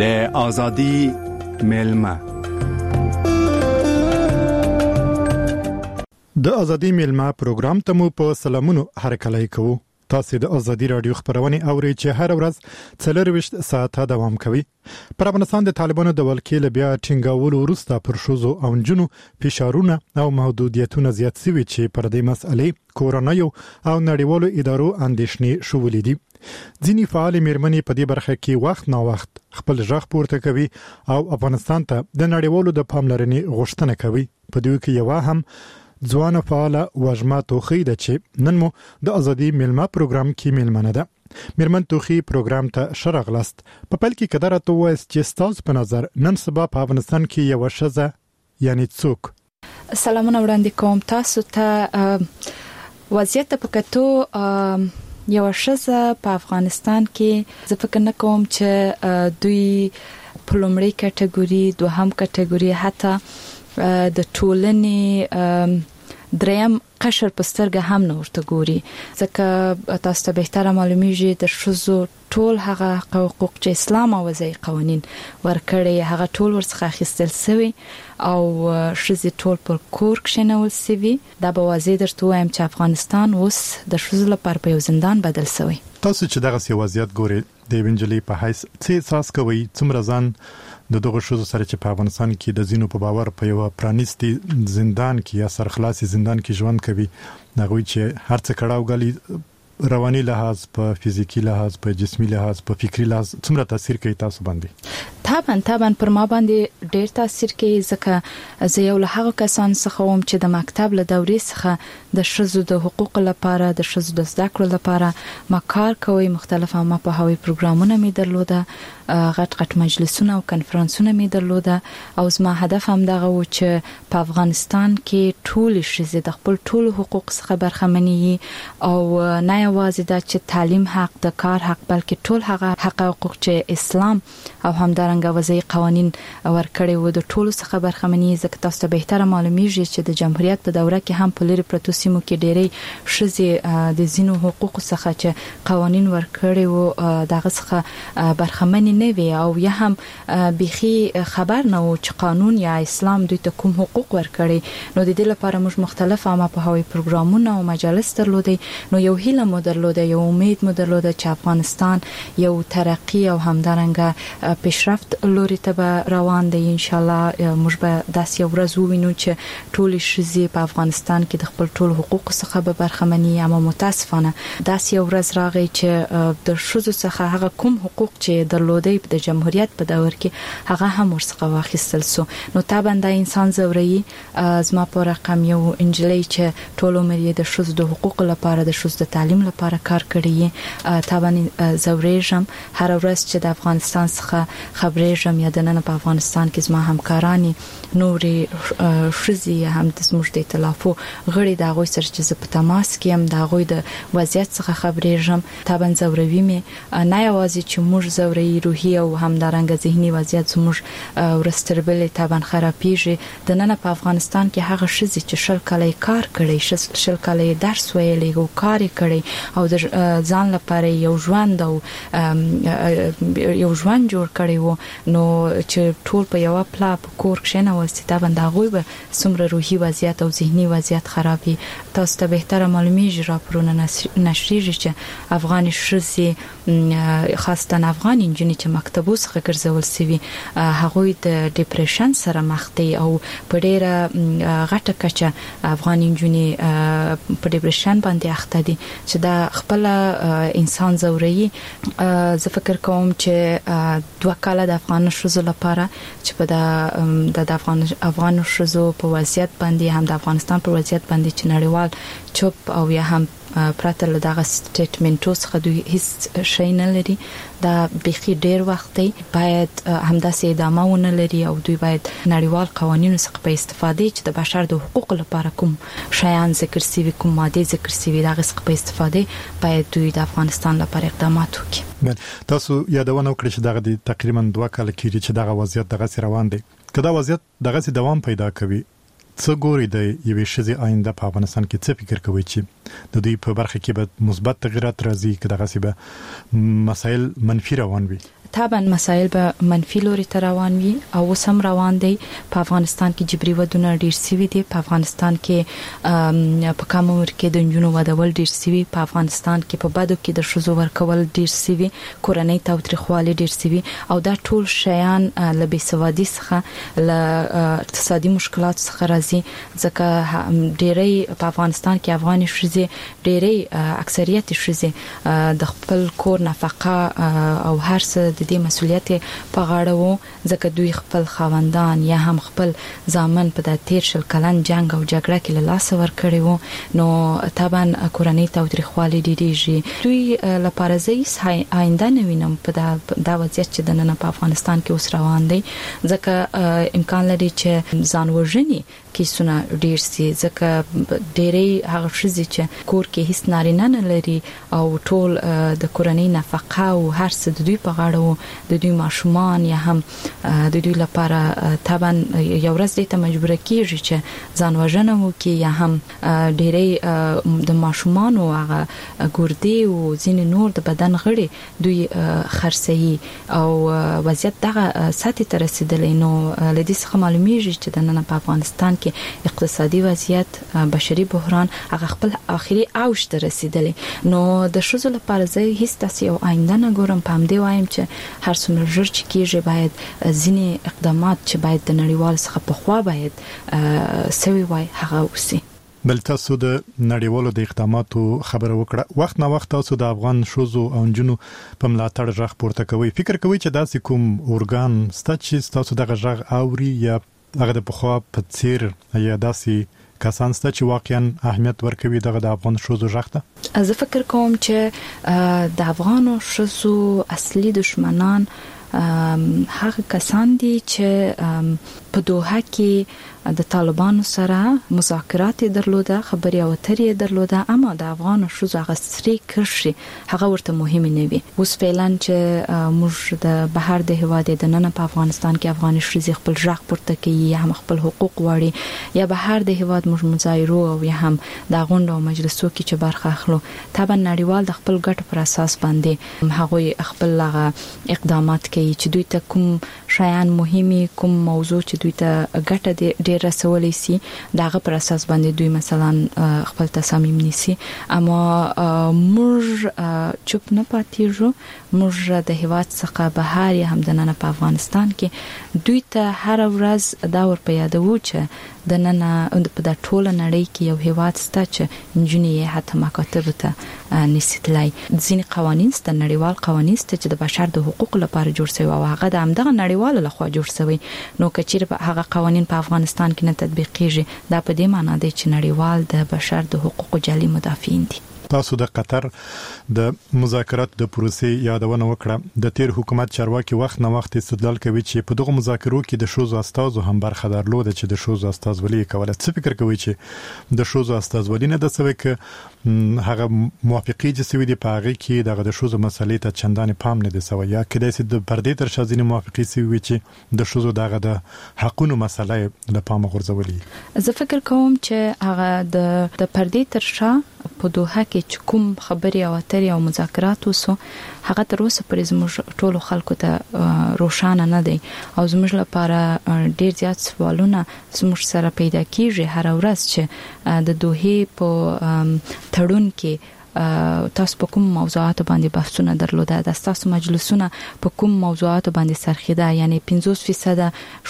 د ازادي میلمه. د ازادي میلمه پروګرام ته مو په سلامونو هرکلی کوو. تاسو د ازادي رادیو خبرونه اورئ چې هر ورځ 24 ساعته دوام کوي. پر افغانستان د طالبانو د ولکې له بیا ټینګاولو وروسته پر شوزو او جنو فشارونه او محدودیتونه زیات شوي چې پر دې مسئلې کورونایو او نړیوالو ادارو اندېښنې شولې دي. ځینی فعال میرمنې په دې برخه کې وخت نا وخت خپل ژغ پورته کوي او افغانستان ته د نړیوالو د پاملرنې غوښتنه کوي. په دې کې یو هم ځوان فعال وژما توخی د چې نن مو د ازادي میلمه پروګرام کې میلمنه ده. میرمن توخی پروګرام ته شرغلست په پل کې قدر ته وایي چې تاسو په نظر نن سبا په افغانستان کې یو شزه یعنی څوک. سلامونه وړاندې کوم تاسو ته. وضعیت په کتو یو شزه په افغانستان کې زه فکر نه کوم چې دوی په لومړی کټګوري دوهم کټګوري حتی د ټولنې دریم قشر په سترګه هم نه ورته ګوري. ځکه تاسو ته بهتره معلومیږي د شذو ټول هغه حقوق چې اسلام او وضعي قوانين ورکړي هغه ټول ورڅخه اخیستل شوی او شذې ټول پر کور کې نه ولسوي. دا به واضح درته وایم چې افغانستان اوس د شذو لپاره په ځندان بدل شوی. تاسو چې دغه سی وضعیت ګوري د وینجلی په حیث څه احساس کوي څومره ځان د دغه شوزو سره چې په افغانستان کې د زینو په باور په یو پرانیستي زندان کې یا سرخلاصي زندان کې ژوند کوي نغوي چې هر څه کړهو غلي رواني لحاظ په فزیکی لحاظ په جسمي لحاظ په فکری لحاظ څومره تاثیر کوي تاسو باندې؟ طبعا پر ما باندې ډېر تاثیر کوي ځکه زه یو له هغه کسان څخه وم چې د مکتب له دورې څخه د شذو د حقوق لپاره د شذو د زده کړو لپاره ما کار کوي. مختلفه ما په هوی پروګرامونه می درلوده غټ مجلسونه او کنفرانسونه می درلوده او زما هدف هم دغه و چې په افغانستان کې ټول شذې د خپل ټول حقوق څخه برخمنې او نه یوازې د چې تعلیم حق د کار حق بلکې ټول هغه حقوق چې اسلام او همدارنګه وضعي قوانين ورکړي وو د ټول څخه برخمنې. ځکه تاسو ته بهتره معلومیږي چې د جمهوریت په دوره کې هم په لری پروتو سیمو کې ډېری شذې د زینو حقوق څخه چې قوانين ورکړي وو دغه څخه برخمنې نه وي او یا هم بيخي خبر نه و چې قانون یا اسلام دوی ته کوم حقوق ورکړي. نو د دې لپاره موږ مختلف عامه په هوی پروګرامونه او مجالس درلودي. نو یو هیله مو درلوده یو امید مو درلوده چې افغانستان یو ترقی او همدارنګه پیشرفت لوري ته روان دی. ان شاء الله موږ به داسې یو ورځ ووینو چې ټول شذې په افغانستان کې د خپل ټول حقوق څخه به برخمني. اما متاسفانه داسې یو ورځ راغی چې د شذو څخه هغه کوم حقوق چې درلودي د جمهوریت په دور کې هغه هم ورڅخه واخیستل سو. نو طبعا د انسان زوري زما په رقم یو انجلی چې ټول عمر د شذو د حقوق لپاره د شذو د تعلیم لپاره کار کړی. طبعا زوريجم هر ورځ چې د افغانستان څخه خبرېجم یا د نن په افغانستان کې زما همکارانی نورې شذې هم د زموږ د ائتلافو غړي د غوي سره چې په تماس کې هم د غوي د وضعیت څخه خبرېجم. طبعا زوروي مې نه یوازې چې موږ زوري روحي او همدارنګه ذهني وضعیت زموږ ورستربلې طبعا خرابېږي. د نن په افغانستان کې هغه شذې چې شل کال کار کړي شل کال درس ویلې او کار کړي او د ځان لپاره یو ژوند او یو ژوند جوړ کړي وو نو چې ټول په یو پلا په کور کې نه وستي دا باندې غوي به څومره روحي وضعیت او ذهني وضعیت خرابي. تاسو ته بهتره معلومیږي راپورونه نشریږي چې افغان شذې خاصه افغان انجنې چې مکتبو څخه ګرځول سوي هغوی د ډیپریشن سره مخ دي او په ډیره غټه کچه افغان انجنې په ډیپریشن باندې اخته دي چې دا خپل انسان زوري. زه فکر کوم چې 2 کال د افغان شذو لپاره چې په د افغان شذو په وضعیت باندې هم د افغانستان په وضعیت باندې چې نړیوال چوپ او یا هم پرته له دغه سټیټمنټو څخه دوی هیڅ شي نه لري. دا بيخي ډیر وخت دی باید همداسې ادامه ونه لري او دوی باید نړیوال قوانینو څخه په استفاده چې د بشر د حقوقو لپاره کوم شیان ذکر سوي کوم ماده ذکر سوي دغه څخه په استفاده باید دوی د افغانستان لپاره اقدامات وکړي. تاسو یادونه وکړئ چې دغه تقریبا 2 کال کېږي چې دغه وضعیت دغه روان دی. کله وضعیت دغه دوام پیدا کوي څه ګوري د یوې شذې آینده په افغانستان کې څه فکر کوي چې د دوی په برخه کې به مثبت تغیرات راځي که دغه څه به مسایل منفي روان وي؟ طبعا مسایل به منفي لوري ته روان وي او وسم روان دي. په افغانستان کې جبري ودونه ډیر سوي دي. په افغانستان کې په کم عمر کې د جنونو ودول ډیر سوي. په افغانستان کې په بدو کې د شذو ورکول ډیر سوي. کورنۍ تاوتریخوالی ډیر سوي او دا ټول شیان له بېسوادي څخه له اقتصادي مشکلات څخه راځي. ځکه ډېری په افغانستان کې افغاني ښځې ډېری اکثریت ښځې د خپل کور نفقه او هر څه د دې مسولیت په غاړه وو. ځکه دوی خپل خاوندان یا هم خپل ځامن په د 13 کلن جنگ او جګړه کې له لاس ورکړي وو. نو طبعا کورنۍ تاوتریخوالی ډېریږي. دوی لپاره زه آینده نه وینم په دا وضعیت چې د نن په افغانستان کې اوس روان دی. ځکه امکان لري چې ځان وژنې کیسونه ډیر سي. ځکه ډېری هغه ښځې چې کور کې هیڅ نارینه نه لري او ټول د کورنۍ نفقه او هر څه د دوی په غاړه وو. د دوی ماشومان یا هم د دوی لپاره طبعا یو ورځ دې ته مجبور کیږي چې ځان وژنه وکړي یا هم ډېری د ماشومان او هغه ګردې او ځینې نور د بدن غړي دوی خرڅي او وضعیت دغه سطح ته رسیدلی. نو لدې څخه معلومیږي چې د نن په افغانستان کې اقتصادي وضعیت بشري بحران هغه خپل اخري اوج ته رسیدلی. نو د شذو لپاره زه هیڅ تاسو یو آینده نه ګورم. په همدې وایم چې هر څومره ژر چې کېږي باید ځینې اقدامات چې باید د نړیوال څخه په خوا باید سوي وای هغه وسی. بل تاسو د نړیوالو د اقداماتو خبره وکړه. وخت نه وخت تاسو د افغان شوزو او جنونو په ملاتړ ژغ پورته کوي. فکر کوي چې داسې کوم اورګان ست چې تاسو دغه ژغ اوري یا هغه د پخوا په څیر یا داسې کسان ست چې واقعا اهمیت ورکوي دغه د افغان شوزو ژغ ته؟ زه فکر کوم چې د افغان شوزو اصلي دشمنان هغه کسان دي چې په دوحه کې د طالبانو سره مذاکرات درلوده، خبري او اترې درلوده، اما د افغان شوزو هغه سری کرشي هغه ورته مهم نه وي. اوس فعلا چې موږ د بهر د هواد د نن په افغانستان کې افغان شوزي خپل ژغ پورته کوي یا هم خپل حقوق غواړي یا بهر د هواد موږ مظاهرو او یا هم د غونډو او مجلسو کې چې برخه اخلو، طبعا نړیوال د خپل ګټ پر اساس باندې هغه خپل اقدامات کوي چې دوی ته کوم شایان مهمي، کوم موضوع چې دوی ته ګټه ډیر رسولې سي داغه پر اساس باندې دوی مثلا خپل تصامیم نیسي. اما موږ چوپ نه پاتېږو. موږ د هواد څخه بهر یا هم د نن په افغانستان کې دوی ته هر ورځ دا ور په یادو چې د نن په د ټوله نړۍ کې یو هواد ستا چې انجنیری حتی مکاتب ته نسیتلای. ځینې قوانین ست نړیوال قوانین ست چې د بشر د حقوق لپاره جوړ شوی او هغه د همدغه نړیوال لخوا جوړ شوی. نو کچېر هغه قوانین په افغانستان کې نه تطبیقیږي دا په دې معنی دی چې نړیوال د بشر د حقوقو جعلي مدافعین دي. تاسو د قطر د مذاکرات د پروسې یادونه وکړه. د تیر حکومت چارواکي وخت نه وخت استدلال کوي چې په دغه مذاکرو کې د شوزو استازو هم برخه درلوده چې د شوزو استازولي کوله. څه فکر کوي چې د شوزو استازولي نه د سوي ک هغه موافقي چې سوي دي په هغه کې د شوزو مسلې ته چندان پام نه دي سوي یا کله چې د پردې تر شازینه موافقي سوي چې د شوزو دغه د حقونو مسلې له پام غورځولي؟ زه فکر کوم چې هغه د پردې تر شا په دوحه کې کوم خبري او اترې او مذاکرات وسو هغه تر اوسه پرې زموږ ټولو خلکو ته روښانه نه دی او زموږ لپاره ډیر زیات سوالونه زموږ سره پیدا کیږي هر ورځ چې د دوحې په تړون کې تاسو په کوم موضوعات باندې بحثونه درلوده، د تاسو مجلسونه په کوم موضوعات باندې سرخیده، یعنی 50%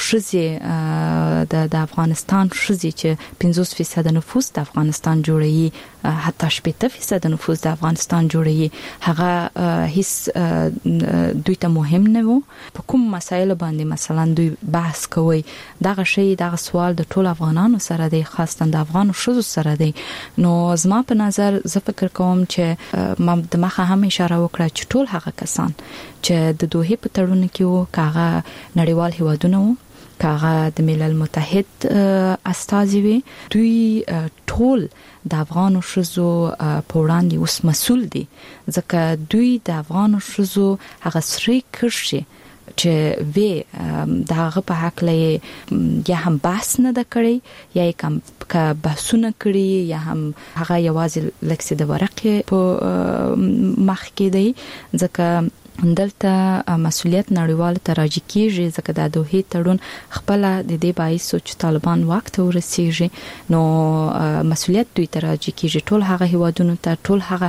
ښځې د افغانستان ښځې چې 50% نفوس د افغانستان جوړوي، حتی 70% نفوس د افغانستان جوړوي، هغه هیڅ دوی ته مهم نه وو. په کوم مسایل باندې مثلا دوی بحث کوي، دغه شی دغه سوال د ټول افغانانو سره دی، خاصه د افغان ښځو سره دی. نو زما په نظر زه فکر کوم چې ما د مخه هم اشاره وکړه چې ټول هغه کسان چې د دوحې په تړون کې وو، کاغه نړیوال هیوادونه وو، کاغه د ملل متحد استازي وي، دوی ټول د افغان شوزو په وړاندې اوس مسؤل دي. ځکه دوی د افغان شوزو هغه سری کرشي چې وی داغه په حق لې یا هم بحث نه د کړی یا کوم کا بحثونه کړی یا هم هغه یوازې لکسي د ورقې په مخ کې دی. ځکه دلته مسؤلیت نړیوال ته راځي کیږي ځکه د دوه تړون خپل د دې باعث چې طالبان وخت ورسیږي نو مسؤلیت دوی ته راځي کیږي ټول هغه هیوادونو ته ټول هغه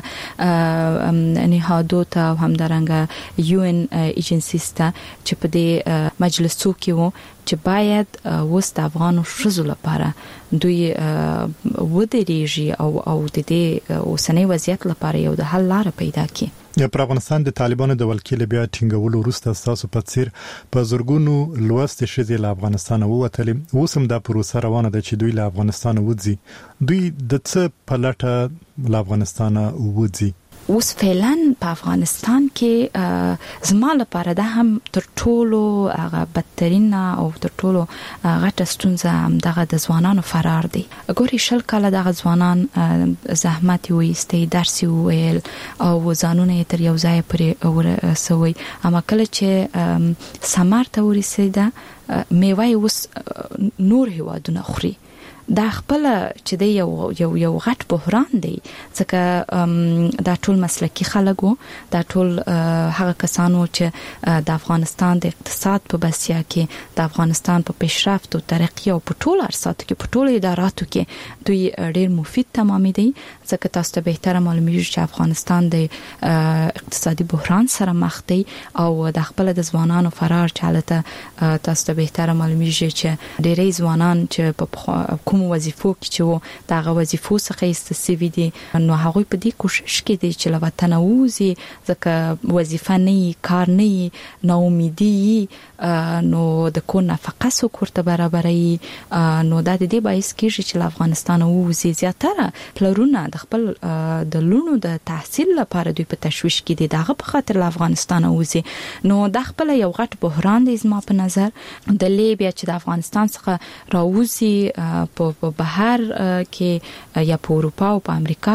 نهادو ته همدارنګه UN ایجنسیز ته چې په دې مجلسو کې وو چې باید وست افغانو شذو لپاره دوی ودرېږي او د دې اوسنۍ وضعیت لپاره یو د حل لار پیدا کړي. پر افغانستان د طالبانو د ولکیل بیا ټینګولو وروسته تاسو په څیر په زورګونو لوست شذې له افغانستان ووتلې اوسم دا پروسه روانه ده چې دوی له افغانستان وځي. دوی د څه په لټه له افغانستان وځي؟ اوس فعلا په افغانستان کې زما لپاره ده هم تر ټولو هغه بدترین او تر ټولو غټه ستونزه هم دغه د ځوانانو فرار دي. ګوري شل کاله دغه ځوانان زحمت وایستي درس ویل او ځانونه تر یو ځای پرې ورسوي اما کله چې سمار ته ورسېده میوه اوس نور هیوادونه خوري. دا خپل چې دی یو غټ بحران دی ځکه دا ټول مسلکی خلکو دا ټول هغه کسانو چې د افغانستان د اقتصاد په بسیا کې د افغانستان په پیشرفت او ترقی او په ټول ارساتو کې په ټول اداراتو کې دوی ډېر مفید تمامي دي ځکه تاسو ته به احترام معلومیږي چې افغانستان د اقتصادي بحران سره مخ دی او د خپل د ځوانانو فرار چالته تاسو ته به احترام معلومیږي چې ډېری ځوانان چې په کوم وظیفو کې چې دغه وظیفو څخه استفاده دي نو هغه په دې کوشش کې دي چې له وطن ووزي ځکه وظیفه نه کار نه نو امیدي نو د کو نفقه سو کوړه برابرې نو د دې باعث کېږي چې له افغانستان ووزي زیاتره پلرونه د خپل د لونو د تحصیل لپاره دوی په تشويش کې دي دغه په خاطر له افغانستان ووزي نو د خپل یو غټ بحران دی زما په نظر د لیبیا چې د افغانستان څخه راوزي په بهر کې یا په اروپا او په امریکا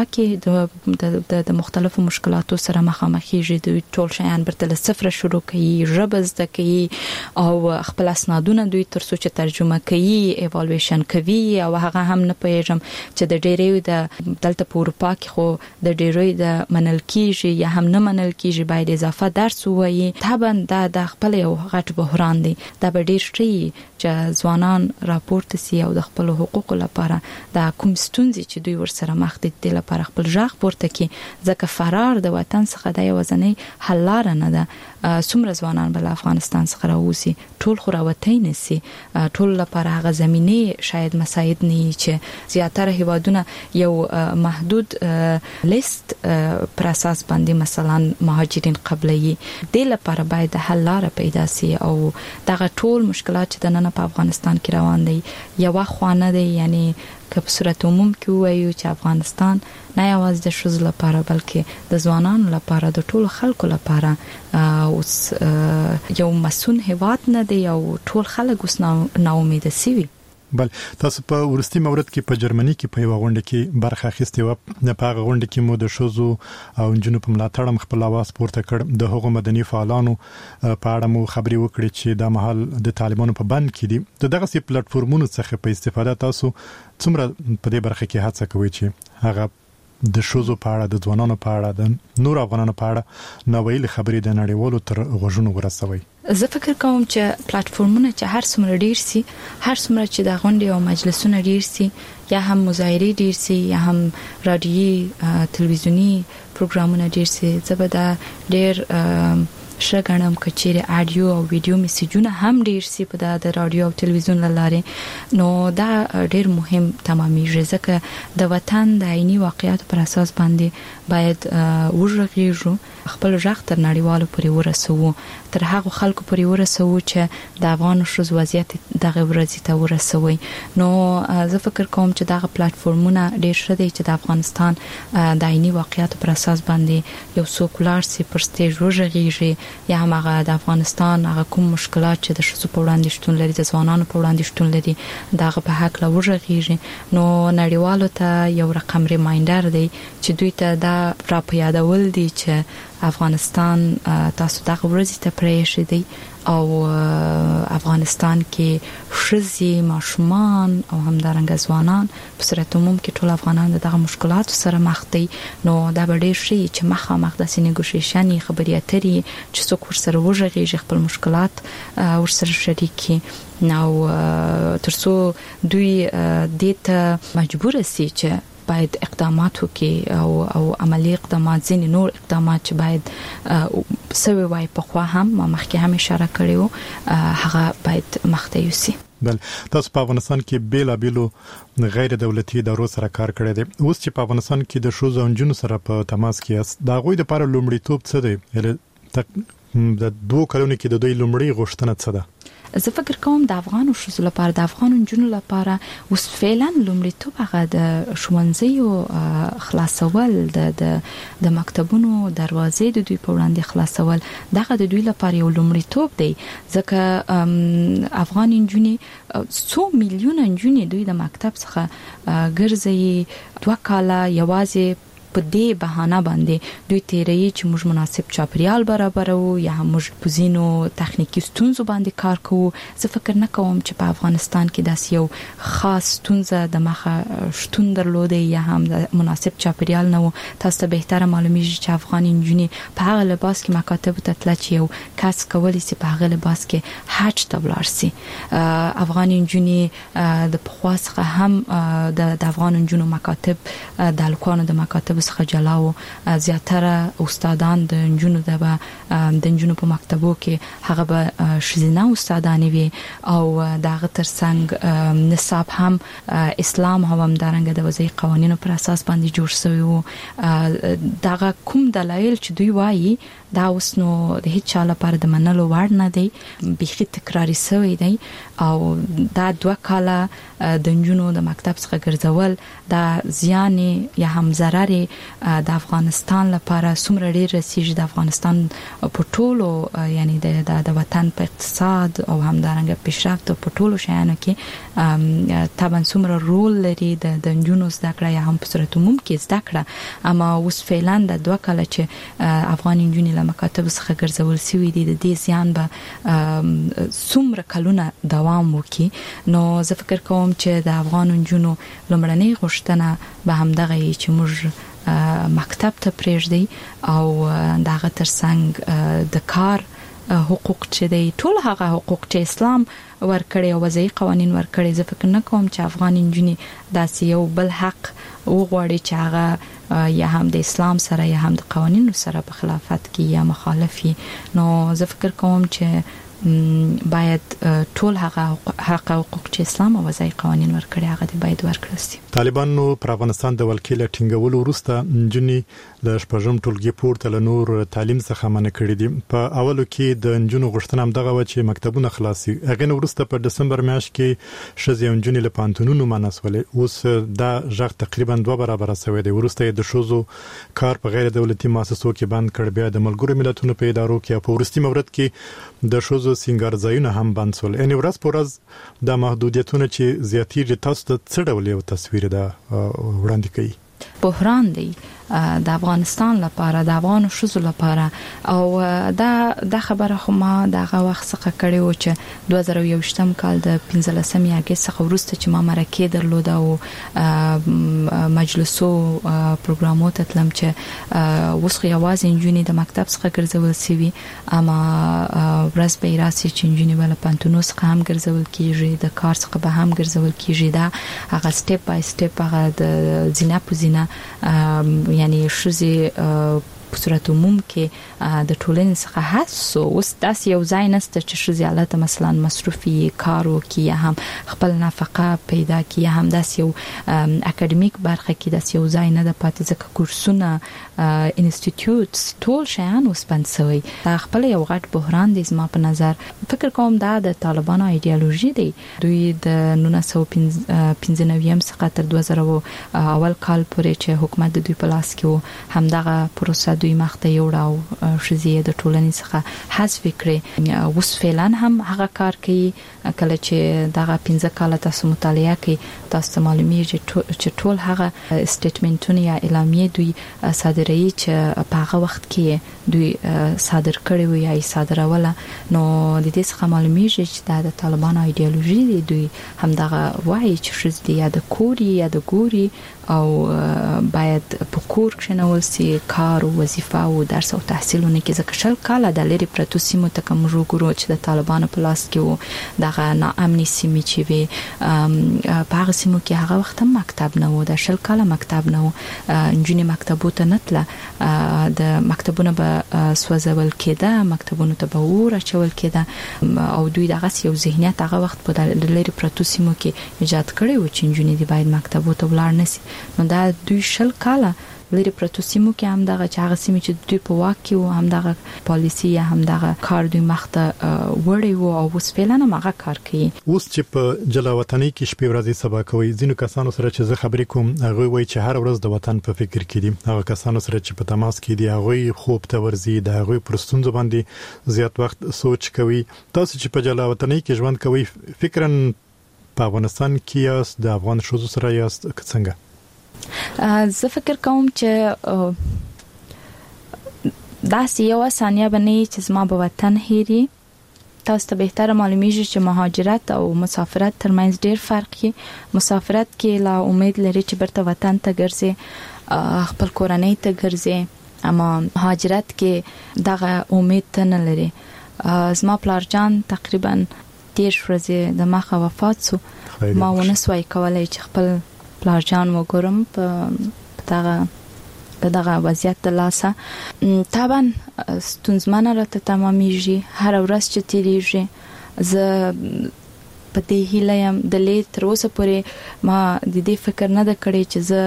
کې د مختلفو مشکلاتو سره مخامخېږي دوی ټول شیان برته له صفر شروع کوي ژبه زده کوي او خپل اسنادونه دوی ترڅو چې ترجمه کوي ایوالویشن کوي او هغه هم نه پېژم چې د ډېرې د دلته په اروپا کې خو د ډېرې د منل کیږي یا هم نه منل کیږي باید اضافه درس وایي طبعا د خپل یو غټ بحران دی دا به ډېر شي چې ځوانان راپورته سي او د خپل حقوق لپاره د کوم ستونزې چې دوی ورسره مخ دي د لپاره خپل ژغ پورته کی ځکه فرار د وطن څخه د یوازنۍ حل لار نه ده. څومره ځوانان بل افغانستان څخه راوځي ټول خو راوتای نه سي ټول لپاره هغه زمينه شاید مساعد نه چې زیاتره هیوادونه یو محدود لیست پر اساس باندې مثلا مهاجرین قبلي د لپاره باید حل لار پیدا سي او دغه ټول مشکلات چې د نن په افغانستان کې روان دي یو خوانه دي یعنی که په صورت عموم کې وایو چې افغانستان نه یوازې د شذ لپاره بلکې د ځوانانو لپاره د ټولو خلکو لپاره اوس یو مسون هیواد نه دی او ټول خلک اوس نا امید سي بل تاسو په ورستي مورد کې په جرمني کې په یو غونډه کې برخه اخیستې و په هغه غونډه کې مو د شذو او جنونو په ملاتړ خپل आवाज پورته کړ د هغو مدني فعالانو په اړه مو خبري وکړي چې د محل د طالبانو په بند کې دي دغه سي پلیټ فارمونو څخه په استفاده تاسو څومره په دې برخه کې هڅه کوي چې هغه د شذو په اړه د ځوانانو په اړه د نور افغانانو په اړه نو ویل خبري د نړیوالو تر غوښنو ورسوي. زه فکر کوم چې پلیټ فارمونه چې هر څومره ډیر سي هر څومره چې د غونډې او مجلسونه ډیر سي یا هم مظاهره ډیر سي یا هم رادیوي تلویزیونی پروګرامونه ډیر سي زبدا ډیر شګنم کچېره اډیو او ویډیو میسجونه هم ډیر سي په د رادیو او تلویزیون لاره نو دا ډیر مهم تمامي ځکه د وطن د عیني واقعیت پر اساس باندې باید ورغېږو خپل ژغ تر نړیوالو پورې ورسوو تر هغه خلکو پورې ورسوو چې د افغان شوز وضعیت دغه ورځي ته ورسوي نو زه فکر کوم چې دغه پلیټ فارمونه ډیر ښه دي چې د افغانستان د عیني واقعیت پر اساس باندې یو سوکولار سي پر سټیج ورغېږي یا هم هغه د افغانستان هغه کوم مشکلات چې د شذو په وړاندې شتون لري د ځوانانو په وړاندې شتون لري دغه په حق لا ورغېږي نو نړیوالو ته یو رقم ریمایندر دی چې دوی ته دا را په یادول دي چې افغانستان تاسو دغه ورځ ته پرېښې دی او افغانستان کې شذي ماشومان او همدارنګ ځوانان په صورت عموم کې ټول افغانان دغه مشکلات سره مخ دي نو دا به ډېر شي چې مخامخ د سینګوشیشن خبرې اترې چې څوک ورسره وژغي خپل مشکلات ورسره شریکي نو ترڅو دوی دته مجبور سي چې باید اقدامات وکړي او عملی اقدامات ځینې نور اقدامات چې باید سوي وای په خوا هم ما مخکې هم اشاره کړو هغه باید مخته یوسي بل تاسو په افغانستان کې بیلابیلو غیر دولتي ادارو سره کار کړی دی اوس چې په افغانستان کې د ښځو او نجونو سره په تماس کې است دا غوي د لپاره لومړیتوب څه دی د 2 کلونو کې د دوی لومړی غوښتنه څه ده زه فکر کوم د افغانو ښځو لپاره د افغانو نجونو لپاره اوس فعلا لومړیتوب هغه د ښوونځیو خلاصول د مکتبونو دروازې د دوی په وړاندې خلاصول دغه د دوی لپاره یو لومړیتوب دی ځکه افغان نجونې 100 میلیونه نجونې دوی د مکتب څخه ګرځي 2 کاله یوازې په دې بهانه باندې دوی تیرې چې موږ مناسب چاپریال برابرو یا موږ پوزینو تخنیکی ستونزو باندې کار کوو زه فکر نه کوم چې په افغانستان کې داس یو خاص ستونزه د مخه شتون درلوده یا هم د مناسب چاپریال نه تاسو ته بهتره معلومیږي چې افغان نجونې په هغه لباس کې مکاتب ته تل چې یو کس کولی سي په هغه لباس کې حج ته ولاړ سي افغان نجونې د پخواسخه هم د افغان نجونو مکاتب د الکوانو د مکاتب څخه جلاو زیاتره استادان د نجونو د نجونو په مکتبو کې هغه به شزینه استادانې وي او دغه ترڅنګ نصاب هم اسلام هم دارنګ د وضعي قوانینو پر اساس باندې جوړ شوی وو دغه کوم دلایل چې دوی وایي دا اوس نو د هیڅ چا لپاره د منلو وړ نه دی بيخي تکراری شوی دی او دا 2 کاله د نجونو د مکتب څخه ګرځول دا زیان یا هم ضرر د افغانستان لپاره څومره ډیر رسیږي د افغانستان په ټولو یعنی د وطن په اقتصاد او هم دارنګ پیشرفت په ټولو شیانو کې طبعا څومره رول لري د نجونو زده کړه یا هم په صورت عموم کې زده کړه اما اوس فعلا د 2 کاله چې افغان نجونې له مکاتب څخه ګرځول شوی دي د دې زیان به څومره کلونه دوام وکړي نو زه فکر کوم چې د افغان نجونو لومړنۍ غوښتنه به هم دغه چې موږ مکتب ته پرېږدي او دغه ترڅنګ د کار حقوق چې دی ټول هغه حقوق چې اسلام ورکړي او وضعي قوانين ورکړي زه فکر نه کوم چې افغان نجونې داسې یو بل حق وغواړي چې هغه یا هم د اسلام سره یا هم د قوانینو سره په خلافت کې یا مخالفي نو زه فکر کوم چې باید ټول هغه حق او حقوق چې اسلام او وضعي قوانين ورکړي هغه باید ورکړل شي طالبانو پر افغانستان د ولکې له ټینګولو وروسته نجونې د شپږم ټولګي پورته له نور تعلیم څخه منع کړي دي په اولو کې د نجونو غوښتنه هم دغه و چې مکتبونه خلاصي هغه وروسته په دسمبر میاشت کې شذي نجونې له پانتونونو مناسولې اوس دا ژغ تقریبا 2 برابر شوی دی ورسته د شوزو کار په غیر دولتي مؤسسو کې بند کړ بیا د ملګرو ملتونو په ادارو کې په ورستي مورد کې د شوزو سنگار ځایونه هم بند شول ان ورځ په ورځ د محدودیتونو چې زیاتې تاسو ته څه ډول یو تصویر ده وړاندې کوي بحران دی د افغانستان لپاره د افغان شوزو لپاره او دا خبره خو ما دغه وخت څخه کړې و چې 2021م کال د 15 اگست څخه وروسته چې ما مرکه درلوده او مجلسو پروګرامو ته تلم چې وسخه یوازې انجونی د مکتب څخه ګرځول سوي اما ورځ به راسي چې انجونی ول پانتونو څخه هم ګرځول کیږي د کار څخه به هم ګرځول کیږي دا هغه سټپ بای سټپ هغه د زینا پوزینا یعنی شوزي په صورت عموم کې د ټولنې څخه حسو اوس داس یو ځای نسته چې شوزي حالت مثلا مصرفي کارو کې هم خپل نفقه پیدا کی هم داس یو اکیډمیک برخه کې داس یو ځای نه د پاتې ځکه کورسونه انسټیټیوټس ټول شیان وسپنسوي دا خپل یو غټ بحران دی زما په نظر فکر کوم دا د طالبانو ایدئولوژي دی دوی د 1995 څخه تر 2000 اول کال پورې چې حکومت د دوی په لاس کې و همدغه پروسه دوی مخته یوړاو شزیه د ټولنې څخه حذف کړي اوس فعلا هم هغه کار کوي کله چې دغه 15 کال تاسو مطالعه کوي تاسو معلومیږي چې ټول هغه سټیټمنټونه یا اعلامیه دوی صادروي چې په هغه وخت کې دوی صادر کړي وي یا صادروله نو د دې څخه معلومیږي چې د طالبانو ایدئولوژي دی دوی هم دغه وایي چې شزدي یا د کوري یا د ګوري او باید په کور کې نو سي کار او وظیفه او درس او تحصیلونه کې ځکه شل کاله د لری پروتوسیمو ته کوم ورګورو چې د طالبانو په لاس کې وو دغه ناامني سیمې چې وي په هغه سیمو کې هغه وخت مکتب نه وو د شل کاله مکتب نه وو انجونی مکتبو ته نتله د مکتبونو به سوځول کېده مکتبونو ته به ورچول کېده او دوی دغه یو ذهنیت هغه وخت په لری پروتوسیمو کې ایجاد کړی و چې انجونی دی باید مکتبو ته ولاړ نشي نو دا دوی شل کاله لری پروتوسیمو کې هم دغه چې هغه سیمه چې دوی په واک کې وو هم دغه پالیسی هم دغه کار دوی مخته وړي وو او اوس فعلا هغه کار کوي اوس چې په جلاوطنۍ کې شپې ورځې سبا کوي ځینو کسانو سره چې زه خبرې کوم هغه وایي چې هر ورځ د وطن په فکر کې دي هغه کسانو سره چې په تماس کې دي هغه خوب ته ورزي د هغه پرستونځ باندې زیات وخت سوچ کوي تاسو چې په جلاوطنۍ کې ژوند کوي فکرن په افغانستان کې یاست د افغان شوزو سره یاست څنګه زه فکر کوم چې دا یو ثانیه باندې چې زما په وطن هېري تاسو ته بهتره معلومیږي چې مهاجرت او مسافرت ترمنځ ډېر فرق دی مسافرت کې لا امید لري چې برته وطن ته ګرځي خپل کورنۍ ته ګرځي اما مهاجرت کې دغه امید نه لري زما پلارجان تقریبا 10 ورځې د مخه وفات شو ما ونسوي کولای چې خپل پلارجان وګورم په دغه وضعیت لاسه طبعا ستونزمنه راته تمامېږي هر ورځ چې تیریږي زه په دې هیله یم د لې تر اوسه پورې ما د دې فکر نه د کړی چې زه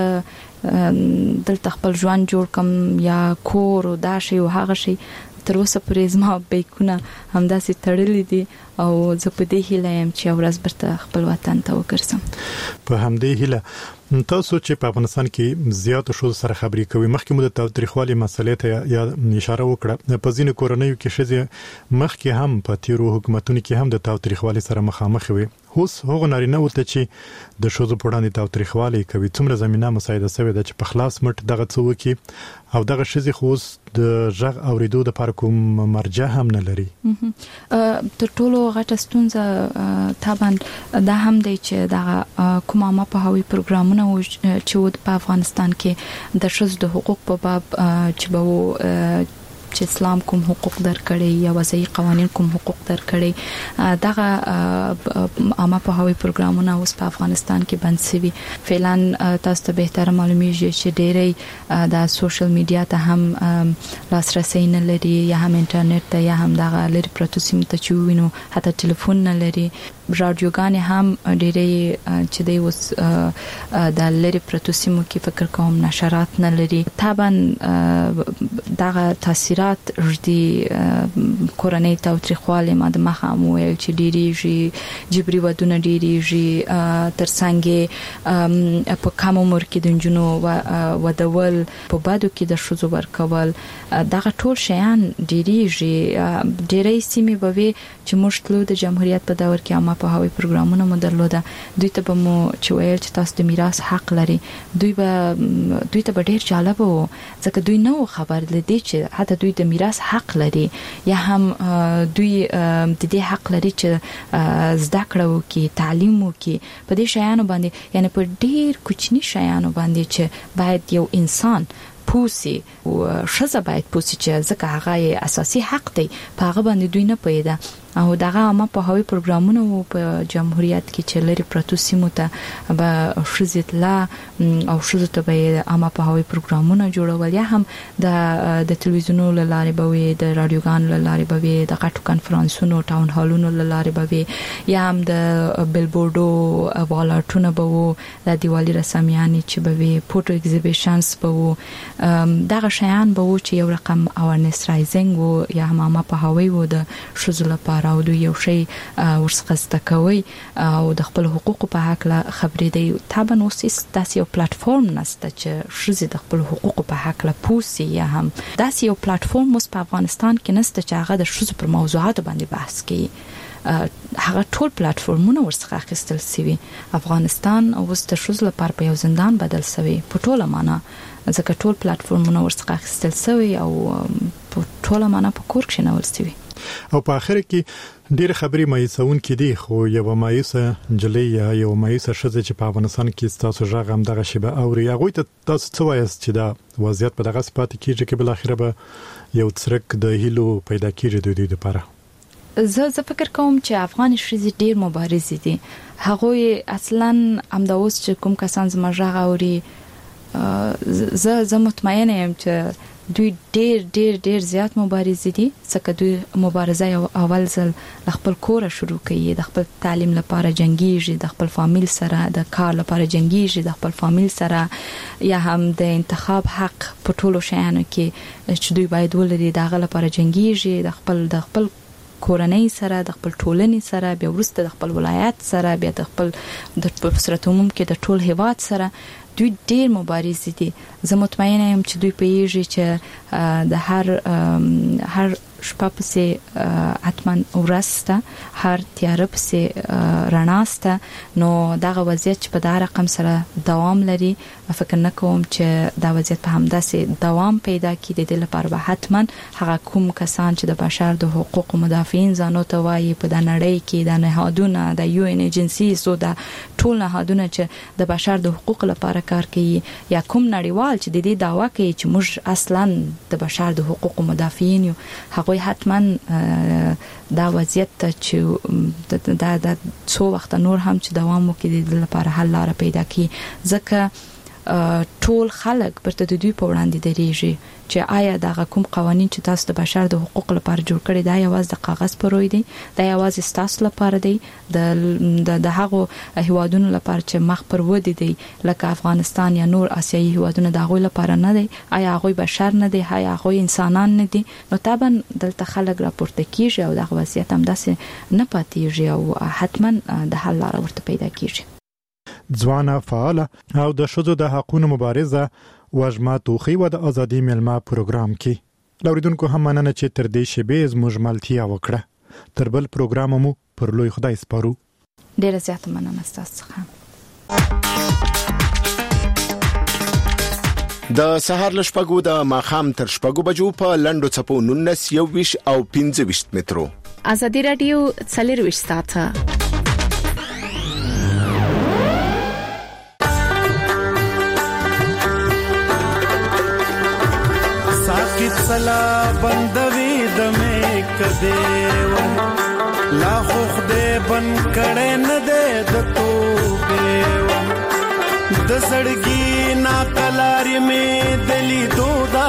دلته خپل ژوند جوړ کم یا کور او دا شی او هغه شی تر اوسه پورې زما بیکونه همداسې تړلې دي او زه په دې هیله یم چې ورځ برته خپل وطن ته وګرځم په همدې هیله تاسو چې په افغانستان کې زیات شو سره خبرې کوي مخکې مو د تاریخوالي مسلې ته یا اشاره وکړه په ځینو کورنیو کې شزه مخکې هم په تیرو حکومتونو کې هم د تاریخوالي سره مخامخ وي اوس هغه نارینه وته چې د شوزو په وړاندې تاریخوالي کوي څومره زمينه مساعده شوی د چې په خلاص مټ دغه څوکي او دغه شزه خوس د ژغ اوریدو د پارکوم مرجع هم نه لري تر ټولو غټه ستونزه طبعا دا هم دی چې دغه کومه ما په هوی پروګرامونه چې په افغانستان کې د شوزو د حقوق په باب چې به چې اسلام کوم حقوق درکړي یا وضعي قوانين کوم حقوق درکړي دغه عامه په هوی پروګرامونه اوس په افغانستان کې بند شوي فعلا تاسو ته بهتره معلومیږي چې ډېری د سوشل میډیا ته هم لاسرسي نه لري یا هم انټرنیټ ته یا هم دغه لري پروتوسیم ته چوینو حتی ټلیفون نه لري رادیوګان هم ډېری چې دی اوس د لري پروتوسیمو کې فکر کوم نشرات نه لري طبعا دغه تاثیرات ردی کورنۍ تاریخوالي ما د مخه مویل چې ډېریږي جبري ودونه ډېریږي ترڅنګ په کوم عمر کې د جنونو ودول په بادو کې د شوزو ورکول دغه ټول شیان ډېریږي ډېرې سیمې به وي چې موږ تلو د جمهوریت په دور کې عامه په هوی پروګرامونه مو درلوده دوی ته به مو چې ویل چې تاسو د میراث حق لري دوی ته به ډېر جالب وو ځکه دوی نو خبر لدی چې حتی دوی د میراث حق لري یا هم دوی د دې حق لري چې زده کړه وکړي تعلیم وکړي په دې شیانو باندې یعنی په ډېر کوچني شیانو باندې چې باید یو انسان پوسی او شزه باید پوسی چې ځکه هغه اساسي حق دی په هغه باندې دوی نه پیدا او دغه عامه په هوی پروګرامونو په جمهوریت کې چې لري پروتوسیمو ته به شزت لا او شزه ته به عامه په هوی پروګرامونه جوړول یا هم د تلویزیونونو لاره به وي د رادیوګانو لاره به وي د غټو کانفرنسونو ټاون هالونو لاره به وي یا هم د بیلبورډو والارټونو به وو د دیوالي رسمیانې چې به وي فوټو ایگزیبیشنز به وو دغه شیان به وو چې یو رقم اوورنس رایزینګ وو یا هم عامه په هوی وو د شزو لپاره لپاره او دوی یو شی ورڅخه زده کوي او د خپل حقوقو په حق له خبرې دی. طبعا اوس داسې یو پلیټفارم نشته چې ښځې د خپل حقوقو په حق له پوسي یا هم داسې یو پلیټفارم اوس په افغانستان کې نشته چې هغه د ښځو پر موضوعاتو باندې بحث کوي. هغه ټول پلیټفارمونه ورڅخه اخیستل شوی. افغانستان اوس د ښځو لپاره په یو زندان بدل شوی په ټوله معنا، ځکه ټول پلیټفارمونه ورڅخه اخیستل شوی او په ټوله معنا په کور کې نول شوی. او په اخر کې ډېر خبري مایسون کې دي، خو یو مایسه جلې یا یو مایسه ښځه چې په افغانستان کې تاسو ژغ هم دغه شیبه او هغه ته تاسو څه وایست چې دا وضعیت په دغه سپات کې چې بل اخره به یو څرک د هیلو پیدا کیږي د دې لپاره؟ زه فکر کوم چې افغان ښځې ډېر مبارز دي. هغه اصلا هم د اوس چې کوم کسان زما ژغ اوري، زه مطمئنه یم چې دوی ډېر زیات مبارز دي، ځکه دوی مبارزه یو اول ځل خپل کور شروع کوي، د خپل تعلیم لپاره جنگیږي، د خپل فامیل سره د کار لپاره جنگیږي، د خپل فامیل سره یا هم د انتخاب حق په ټولو شیانو کې چې دوی باید ولري دغه لپاره جنگیږي، د خپل کورنۍ سره، د خپل ټولنې سره، بیا وروسته د خپل ولایت سره، بیا د خپل د صورت عموم کې د ټول هیواد سره. دوی ډېر مبارز دي. زه مطمئنه یم چې دوی پیږي چې د هر شپه پسې اتمن ورسته، هر تیار پسې رڼاسته. نو دغه وضعیت چې په دا رقم سره دوام لري، فکر نه کوم چې دا وضعیت په همداسې دوام پیدا کړي. د دې لپاره به حتما هغه کوم کسان چې د بشر د حقوقو مدافعین ځانو ته وایي په د نړۍ کې د نهادونه، د UN ایجنسیز او د ټول نهادونه چې د بشر د حقوقو لپاره کار کوي، یا کوم نړیوال چې د دې دعوا کوي چې موږ اصلا د بشر د حقوقو مدافعین یو، هغه حتما دا وضعیت چې دا څو وخت نور هم چې دوام وکړي د لپاره حل لاره پیدا کړي. ځکه ټول خلک برته د دوی په وړاندې درېږي چې آیا دغه کوم قوانين چې تاسو د بشر د حقوقو لپاره جوړ کړی دا یوازې د کاغذ پر روی دی، دا یوازې تاسو لپاره دی، د هغو هیوادونو لپاره چې مخ پر ودی دی لکه افغانستان یا نور آسیایي هیوادونه د هغوی لپاره نه دی؟ آیا هغوی بشر نه دی؟ آیا هغوی انسانان نه دي؟ نو طبعا دلته خلک راپورته کیږي او دغه وضعیت هم داسې نه پاتېږي او حتما د حل لاره ورته پیدا کیږي. ځوانه فعاله او د ښځو د حقوقو مبارزه وژما توخی و د ازادي ملما پروګرام کې لوریدونکو هم مننه چې تر دې شیبې زموږ ملتیا وکړه. تر بل پروګرام مو پر لوی خدای سپارو. ډیره زیاته مننه تاسو څخه. د سهار ل شپږو د ماخام تر شپږو بجو په لندو چپو 19 21 او 25 مترو. ازادي رادیو 24 ساعته سلا بندوي د مې کده و لا خو خدای بن کړه نه ده د توبه و د سړګي نا کلاري مې دلی دودا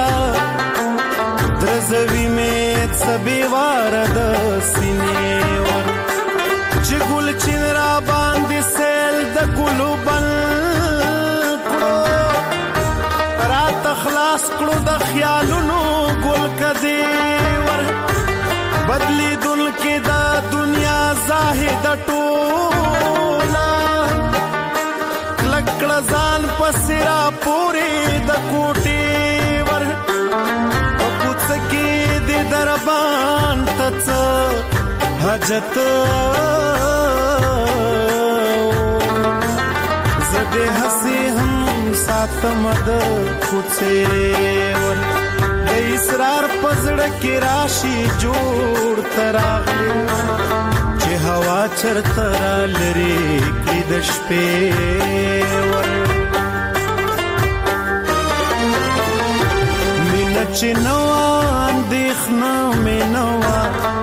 درزوي مې سبي وار د سینې و چې ګل چین را باندې سیل د ګلو بن رات خلاص کړو د خیالونو ګل کدی ور بدلی دل کې دا دنیا زاهد ټولا لکړه ځان پسرا پوری د کوټي ور پوڅ کې د دربان تڅ حاجت زده هسي هم ساتم د کوڅه ور د اسرار پزړه کې راشي جوړ تراغلي چې هوا چرته لري کې د شپې ور مینه چې نو اندېخنه مې نو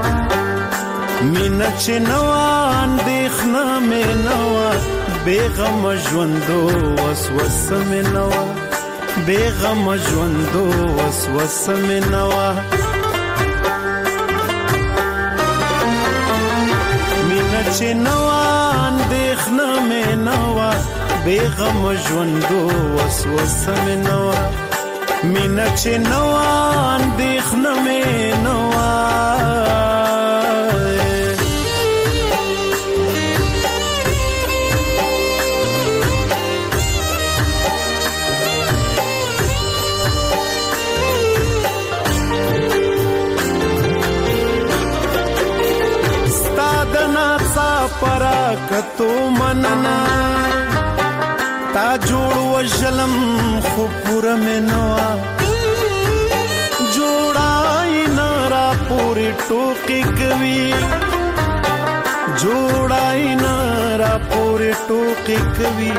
مینه چې نو اندېخنه مې نو بیغم ژوندو وسوسه مې نو بیغم ژوندو وسوسه مې نو مینه چې نو اندېخنه مې نو بیغم ژوندو وسوسه مې نو مینه چې نو اندېخنه مې نو مسافرا کتو مننا تا جوړ وشلم خو پورا منوا جوړای نارا پوری ټوکی کوي جوړای نارا پوری ټوکی کوي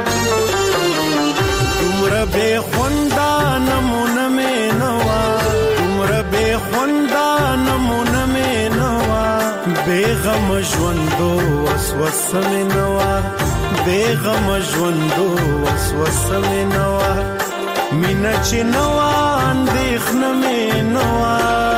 عمر به خوندا نمونه منوا عمر به خوندا نمونه منوا بیغم ژوندو وسوسه منوا بیغم ژوندو وسوسه منوا مینا چې نوا اندېښنه منوا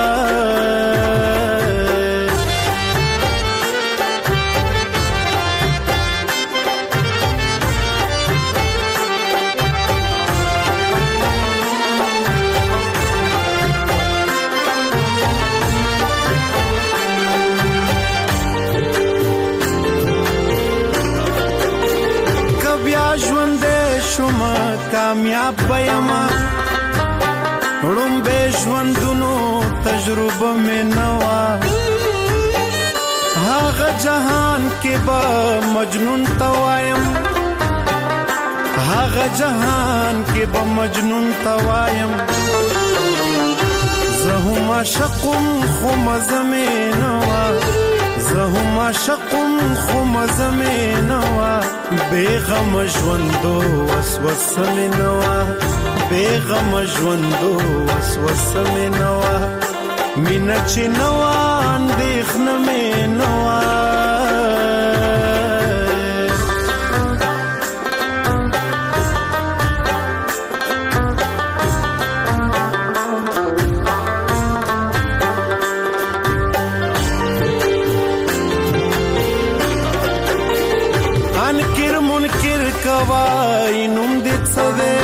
شما کامیاب بیما رم به ژوندونو تجربه مې نوا هغه جهان کې به مجنون توایم هغه جهان کې به مجنون توایم زه هم عاشقم خو مزه مې نوا زه هم عاشقم خو مزه مې نوا بیغم ژوندو وسوسه مې نوا بیغم ژوندو وسوسه مې نوا مینا چې نوا اندېښنه مې نوا کوای نوم دې څه دی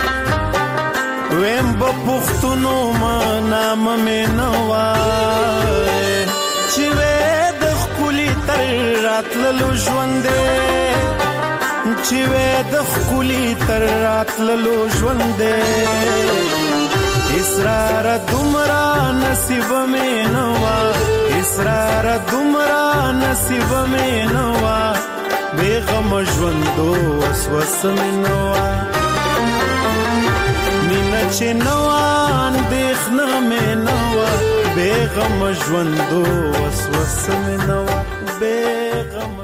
ویم به پښتونو ما نام مې نه وای چې وې د ښکلي تر راتللو ژوند دی چې وې د ښکلي تر راتللو ژوند دی اسرار دومره نصیب مې نه وه اسرار دومره نصیب مې نه وه بیغم ژوندو وسوسه مې نوا مینا چې نوا اندېښنه مې نوا بیغم ژوندو وسوسه مې نوا بیغم